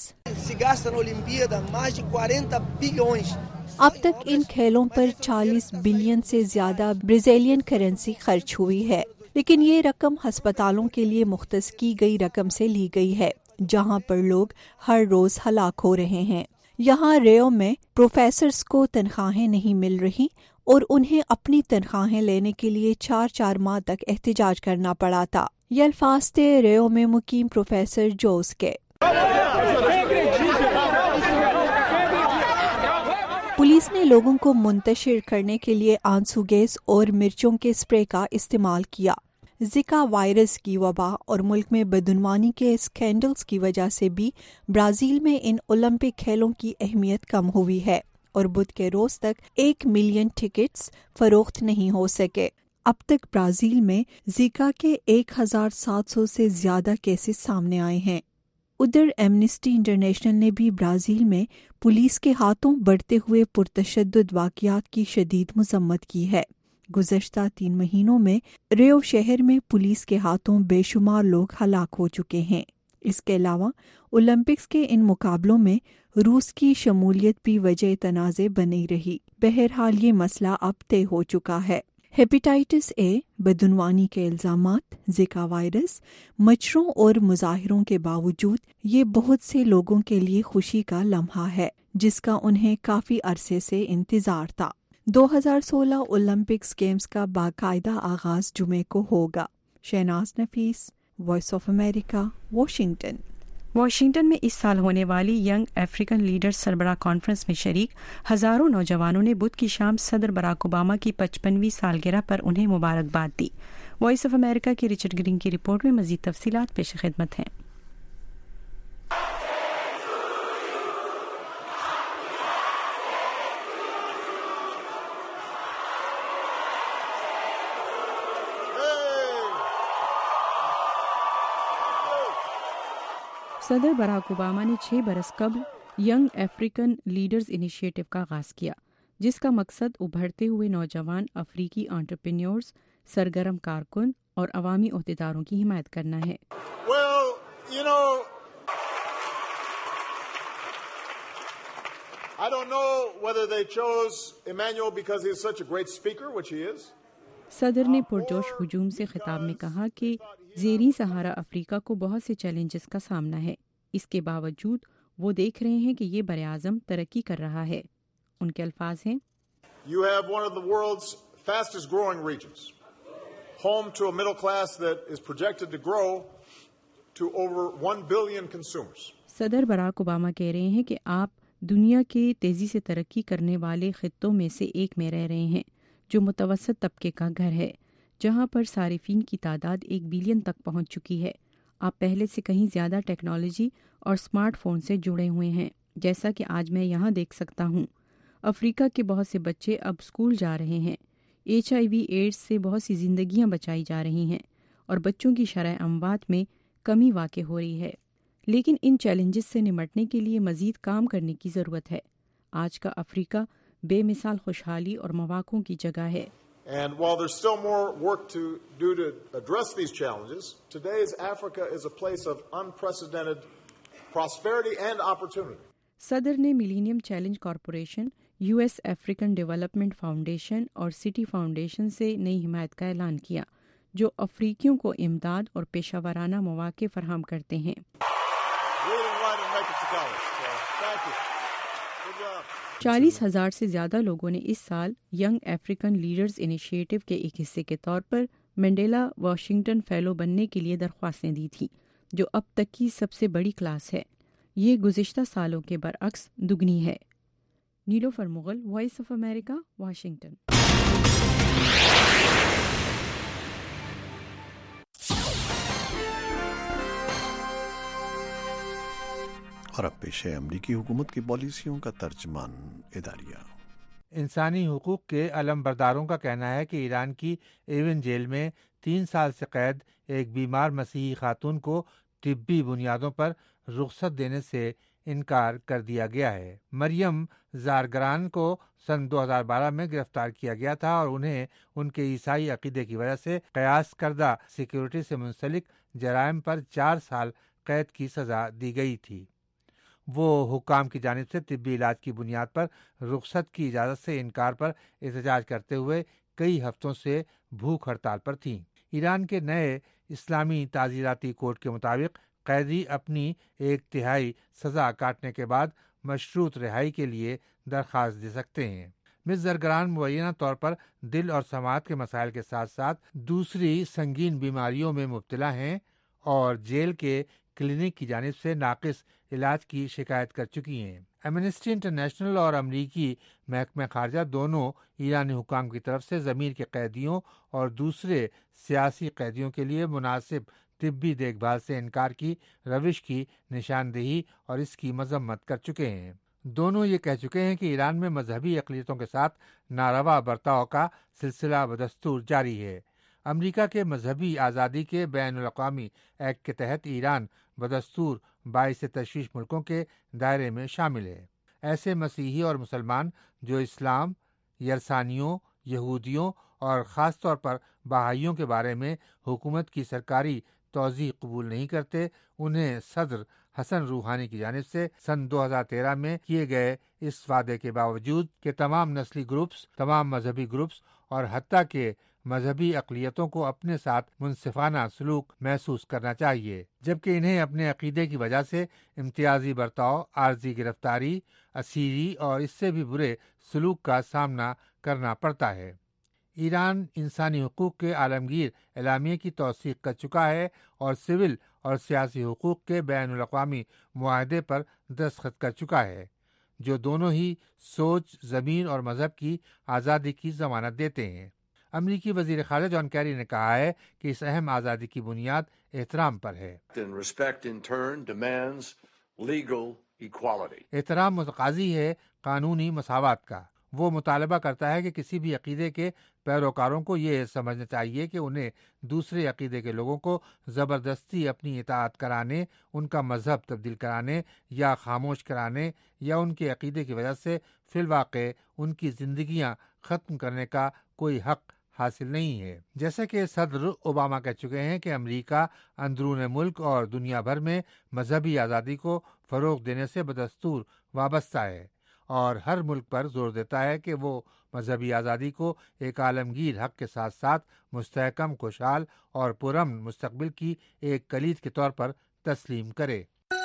اب تک ان کھیلوں پر چالیس بلین سے زیادہ برازیلین کرنسی خرچ ہوئی ہے، لیکن یہ رقم ہسپتالوں کے لیے مختص کی گئی رقم سے لی گئی ہے جہاں پر لوگ ہر روز ہلاک ہو رہے ہیں. یہاں ریو میں پروفیسرز کو تنخواہیں نہیں مل رہی اور انہیں اپنی تنخواہیں لینے کے لیے چار چار ماہ تک احتجاج کرنا پڑا تھا. یہ الفاظ تھے ریو میں مقیم پروفیسر جوز کے. پولیس نے لوگوں کو منتشر کرنے کے لیے آنسو گیس اور مرچوں کے اسپرے کا استعمال کیا. زکا وائرس کی وبا اور ملک میں بدعنوانی کے اسکینڈلز کی وجہ سے بھی برازیل میں ان اولمپک کھیلوں کی اہمیت کم ہوئی ہے اور بدھ کے روز تک ایک ملین ٹکٹس فروخت نہیں ہو سکے. اب تک برازیل میں زکا کے ایک ہزار سات سو سے زیادہ کیسز سامنے آئے ہیں. ادھر ایمنسٹی انٹرنیشنل نے بھی برازیل میں پولیس کے ہاتھوں بڑھتے ہوئے پرتشدد واقعات کی شدید مذمت کی ہے. گزشتہ تین مہینوں میں ریو شہر میں پولیس کے ہاتھوں بے شمار لوگ ہلاک ہو چکے ہیں. اس کے علاوہ اولمپکس کے ان مقابلوں میں روس کی شمولیت بھی وجہ تنازع بنی رہی. بہرحال یہ مسئلہ اب طے ہو چکا ہے. हेपेटाइटिस ए, बदनवानी के इल्ज़ामात, ज़िका वायरस, मच्छरों और मुजाहिरों के बावजूद ये बहुत से लोगों के लिए खुशी का लम्हा है जिसका उन्हें काफ़ी अरसे से इंतज़ार था। दो हज़ार सोलह ओलंपिक्स गेम्स का बाकायदा आगाज़ जुमे को होगा। Shahnaz Nafees, Voice of America, Washington. Washington में इस साल होने वाली यंग अफ्रीकन लीडर्स सरबराह कॉन्फ्रेंस में शरीक हजारों नौजवानों ने बुध की शाम सदर बराक ओबामा की पचपनवीं सालगिरह पर उन्हें मुबारकबाद दी। वॉइस ऑफ अमेरिका की रिचर्ड ग्रीन की रिपोर्ट में मजीद तफसीलात पेश खिदमत हैं। सदर बराक ओबामा ने छह बरस कबल यंग अफ्रीकन लीडर्स इनिशिएटिव का आगाज किया, जिसका मकसद उभरते हुए नौजवान अफ्रीकी एंटरप्रेन्योर्स, सरगर्म कारकुन और अवामी ओहदेदारों की हिमायत करना है। well, you know, I don't know whether they chose Emmanuel because he's such a great speaker, which he is. सदर ने पुरजोश हुजूम से खिताब में कहा कि ज़ेरी सहारा अफ्रीका को बहुत से चैलेंजेस का सामना है, इसके बावजूद वो देख रहे हैं कि ये बरआज़म तरक्की कर रहा है। उनके अल्फाज हैं, You have one of the world's fastest growing regions, home to a middle class that is projected to grow to over one billion consumers. सदर बराक ओबामा कह रहे हैं कि आप दुनिया के तेजी से तरक्की करने वाले खित्तों में से एक में रह रहे हैं, जो मुतवसत तबके का घर है, जहां पर सारिफीन की तादाद एक बिलियन तक पहुंच चुकी है। आप पहले से कहीं ज़्यादा टेक्नोलॉजी और स्मार्टफोन से जुड़े हुए हैं, जैसा कि आज मैं यहाँ देख सकता हूँ। अफ्रीका के बहुत से बच्चे अब स्कूल जा रहे हैं। एच आई वी एड्स से बहुत सी जिंदगियाँ बचाई जा रही हैं और बच्चों की शरह अमवात में कमी वाक़ हो रही है। लेकिन इन चैलेंजेस से निमटने के लिए मज़ीद काम करने की ज़रूरत है। आज का अफ्रीका बेमिसाल खुशहाली और मौक़ों की जगह है। And while there's still more work to do to address these challenges, today's Africa is a place of unprecedented prosperity and opportunity. सदर ने millennium challenge corporation, US African development foundation और सिटी फाउंडेशन से नई हिमायत का ऐलान किया, जो अफ्रीकियों को इमदाद और पेशावराना मौक़े फराहम करते हैं। चालीस हजार से ज्यादा लोगों ने इस साल यंग अफ्रीकन लीडर्स इनिशिएटिव के एक हिस्से के तौर पर मंडेला वाशिंगटन फेलो बनने के लिए दरख्वास्तें दी थी, जो अब तक की सबसे बड़ी क्लास है। ये गुज़िश्ता सालों के बरअक्स दुगनी है। Nilofar Mughal, Voice of America, Washington. और अब पेश है अमरीकी हुकूमत की पॉलिसियों का तर्जमान इदारिया। इंसानी हुकूक के अलमबरदारों का कहना है कि ईरान की एवन जेल में तीन साल से कैद एक बीमार मसीही खातून को तिब्बी बुनियादों पर रुख्सत देने से इनकार कर दिया गया है। मरियम ज़ारगरान को सन दो हज़ार बारह में गिरफ्तार किया गया था और उन्हें उनके ईसाई अकीदे की वजह से कयास करदा सिक्योरिटी से मुंसलिक जराइम पर चार साल कैद की सजा दी गई थी। वो हुक्काम की जानिब से तिब्बी इलाज की बुनियाद पर रुख्सत की इजाज़त से इनकार पर एहतजाज करते हुए कई हफ्तों से भूख हड़ताल पर थीं। ईरान के नए इस्लामी ताज़ीराती कोड के मुताबिक कैदी अपनी एक तिहाई सज़ा काटने के बाद मशरूत रिहाई के लिए दरख्वास्त दे सकते हैं। मिस ज़रगरान मुबैना तौर पर दिल और समात के मसाइल के साथ साथ दूसरी संगीन बीमारियों में मुब्तला हैं और जेल के क्लिनिक की जानिब से नाकिस इलाज की शिकायत कर चुकी हैं। एमनेस्टी इंटरनेशनल और अमरीकी महकमा खारजा दोनों ईरानी हुकाम की तरफ से ज़मीर के कैदियों और दूसरे सियासी कैदियों के लिए मुनासिब तिब्बी देखभाल से इनकार की रविश की निशानदेही और इसकी मजम्मत कर चुके हैं। दोनों ये कह चुके हैं कि ईरान में मजहबी अक़लियतों के साथ नारवा बर्ताव का सिलसिला बदस्तूर जारी है। अमरीका के मजहबी आज़ादी के बैनुल-अक़वामी एक्ट के तहत ईरान बदस्तूर बाईस तशवीश मुल्कों के दायरे में शामिल है। ऐसे मसीही और मुसलमान जो इस्लाम, यरसानियों, यहूदियों और ख़ास तौर पर बहाइयों के बारे में हुकूमत की सरकारी तौज़ीह कबूल नहीं करते, उन्हें सदर हसन रूहानी की जानिब से सन दो हज़ार तेरह में किए गए इस वादे के बावजूद कि तमाम नस्ली ग्रुप्स, तमाम मजहबी ग्रुप्स اور حتیٰ کہ مذہبی اقلیتوں کو اپنے ساتھ منصفانہ سلوک محسوس کرنا چاہیے، جبکہ انہیں اپنے عقیدے کی وجہ سے امتیازی برتاؤ، عارضی گرفتاری، اسیری اور اس سے بھی برے سلوک کا سامنا کرنا پڑتا ہے۔ ایران انسانی حقوق کے عالمگیر اعلامیے کی توثیق کر چکا ہے اور سول اور سیاسی حقوق کے بین الاقوامی معاہدے پر دستخط کر چکا ہے، جو دونوں ہی سوچ، زمین اور مذہب کی آزادی کی ضمانت دیتے ہیں۔ امریکی وزیر خارجہ جان کیری نے کہا ہے کہ اس اہم آزادی کی بنیاد احترام پر ہے۔ احترام متقاضی ہے قانونی مساوات کا۔ وہ مطالبہ کرتا ہے کہ کسی بھی عقیدے کے پیروکاروں کو یہ سمجھنا چاہیے کہ انہیں دوسرے عقیدے کے لوگوں کو زبردستی اپنی اطاعت کرانے، ان کا مذہب تبدیل کرانے یا خاموش کرانے یا ان کے عقیدے کی وجہ سے فی الواقع ان کی زندگیاں ختم کرنے کا کوئی حق حاصل نہیں ہے۔ جیسا کہ صدر اوباما کہہ چکے ہیں کہ امریکہ اندرون ملک اور دنیا بھر میں مذہبی آزادی کو فروغ دینے سے بدستور وابستہ ہے اور ہر ملک پر زور دیتا ہے کہ وہ مذہبی آزادی کو ایک عالمگیر حق کے ساتھ ساتھ مستحکم، خوشحال اور پرامن مستقبل کی ایک کلید کے طور پر تسلیم کرے۔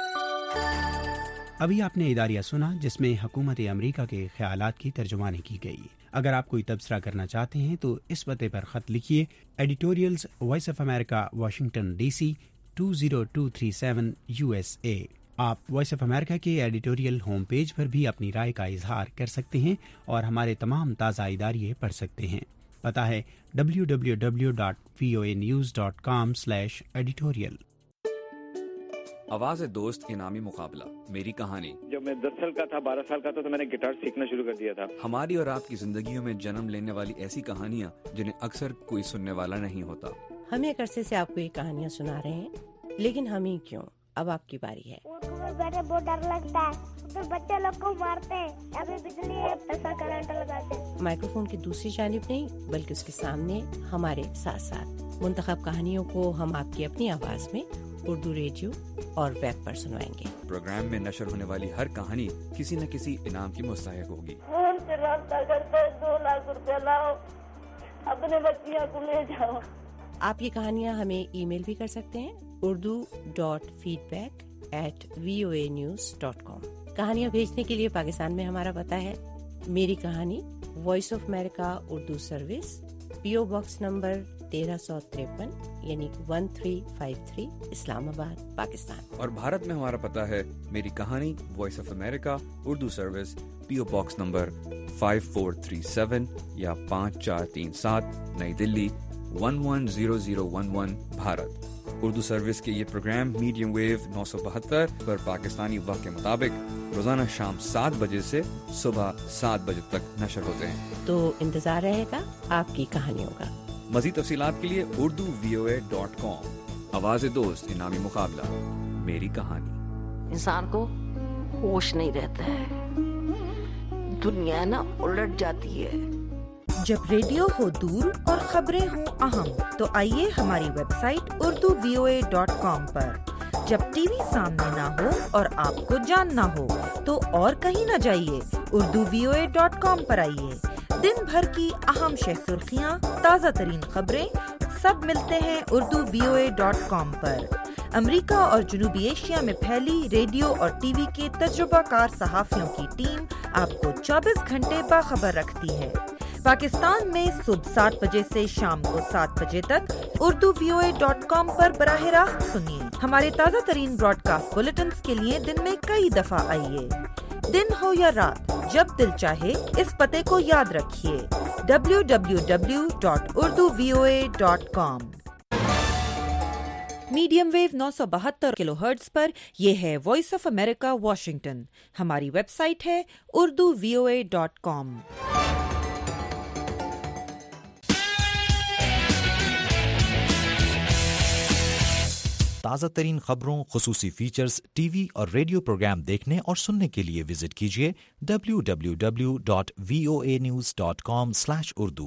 ابھی آپ نے اداریہ سنا جس میں حکومت امریکہ کے خیالات کی ترجمانی کی گئی۔ اگر آپ کوئی تبصرہ کرنا چاہتے ہیں تو اس پتے پر خط لکھیے، editorials Voice of America, Washington D C two zero two three seven U S A. آپ وائس آف امریکہ کے ایڈیٹوریل ہوم پیج پر بھی اپنی رائے کا اظہار کر سکتے ہیں اور ہمارے تمام تازہ اداریے پڑھ سکتے ہیں۔ پتہ ہے W W W dot V O A news dot com slash editorial. آواز دوست انعامی مقابلہ، میری کہانی۔ جب میں دس سال کا تھا، بارہ سال کا تھا تو میں نے گٹار سیکھنا شروع کر دیا تھا۔ ہماری اور آپ کی زندگیوں میں جنم لینے والی ایسی کہانیاں جنہیں اکثر کوئی سننے والا نہیں ہوتا۔ ہم ایک عرصے سے آپ کو یہ کہانیاں سنا رہے ہیں، لیکن ہم ہی کیوں، اب آپ کی باری ہے۔ بیٹھے بہت ڈر لگتا ہے، تو بچے لوگ کو مارتے ہیں، ابھی بجلی ہے ایسا کرنٹ لگاتے ہیں۔ مائکروفون کی دوسری جانب نہیں بلکہ اس کے سامنے ہمارے ساتھ ساتھ منتخب کہانیوں کو ہم آپ کی اپنی آواز میں اردو ریڈیو اور ویب پر سنوائیں گے۔ پروگرام میں نشر ہونے والی ہر کہانی کسی نہ کسی انعام کی مستحق ہوگی۔ فون سے رابطہ کرتے دو لاکھ روپے لاؤ، اپنے بچیاں کو لے جاؤ۔ آپ یہ کہانیاں ہمیں ای میل بھی کر سکتے ہیں، Urdu dot feedback at V O A news dot com. کہانیاں بھیجنے کے لیے پاکستان میں ہمارا پتہ ہے میری کہانی، Voice of America Urdu service, P O box number تیرہ سو ترپن یعنی one three five three, Islamabad, Pakistan. اور بھارت میں ہمارا پتہ ہے میری کہانی، Voice of America Urdu service, P O box number five four three seven یا پانچ چار تین سات، Nai Delhi one one zero zero one one, Bharat. Urdu service کے یہ پروگرام میڈیم ویو نو سو بہتر پر پاکستانی وقت کے مطابق روزانہ شام سات بجے سے صبح سات بجے تک نشر ہوتے ہیں، تو انتظار رہے گا آپ کی کہانیوں کا۔ مزید تفصیلات کے لیے Urdu V O A dot کام۔ آواز دوست انعامی مقابلہ، میری کہانی۔ انسان کو ہوش نہیں رہتا ہے، دنیا نا الٹ جاتی ہے۔ جب ریڈیو ہو دور اور خبریں ہوں اہم تو آئیے ہماری website Urdu V O A dot com پر۔ جب ٹی وی سامنے نہ ہو اور آپ کو جاننا ہو تو اور کہیں نہ جائیے، Urdu V O A dot com پر آئیے۔ دن بھر کی اہم شہ سرخیاں، تازہ ترین خبریں سب ملتے ہیں Urdu V O A dot com پر۔ امریکہ اور جنوبی ایشیا میں پھیلی ریڈیو اور ٹی وی کے تجربہ کار صحافیوں کی ٹیم آپ کو چوبیس گھنٹے باخبر رکھتی ہے۔ پاکستان میں صبح سات بجے سے شام کو سات بجے تک Urdu V O A dot com پر براہ راست سنیے۔ ہمارے تازہ ترین براڈ کاسٹ بلیٹنز کے لیے دن میں کئی دفعہ آئیے۔ دن ہو یا رات، جب دل چاہے اس پتے کو یاد رکھیے، W W W dot Urdu V O A dot com. Medium wave نو سو بہتر کلو ہرٹز پر یہ ہے وائس آف امریکہ واشنگٹن۔ ہماری ویب سائٹ ہے Urdu V O A dot کام۔ تازہ ترین خبروں، خصوصی فیچرز، ٹی وی اور ریڈیو پروگرام دیکھنے اور سننے کے لیے وزٹ کیجیے W W W dot V O A news dot com slash Urdu.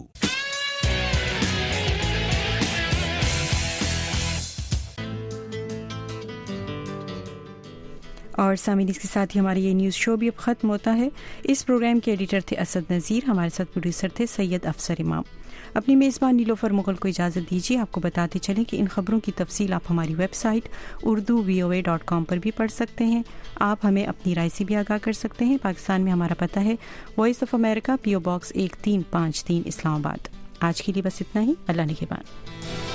اور سامعین، اس کے ساتھ ہی ہماری یہ نیوز شو بھی اب ختم ہوتا ہے۔ اس پروگرام کے ایڈیٹر تھے اسد نذیر، ہمارے ساتھ پروڈیوسر تھے سید افسر امام۔ اپنی میزبان نیلوفر مغل کو اجازت دیجیے. آپ کو بتاتے چلیں کہ ان خبروں کی تفصیل آپ ہماری website Urdu V O A dot com پر بھی پڑھ سکتے ہیں. آپ ہمیں اپنی رائے سے بھی آگاہ کر سکتے ہیں. پاکستان میں ہمارا پتہ ہے Voice of America, P O box ایک تین پانچ تین، اسلام آباد. آج کے لیے بس اتنا ہی. اللہ نگہبان.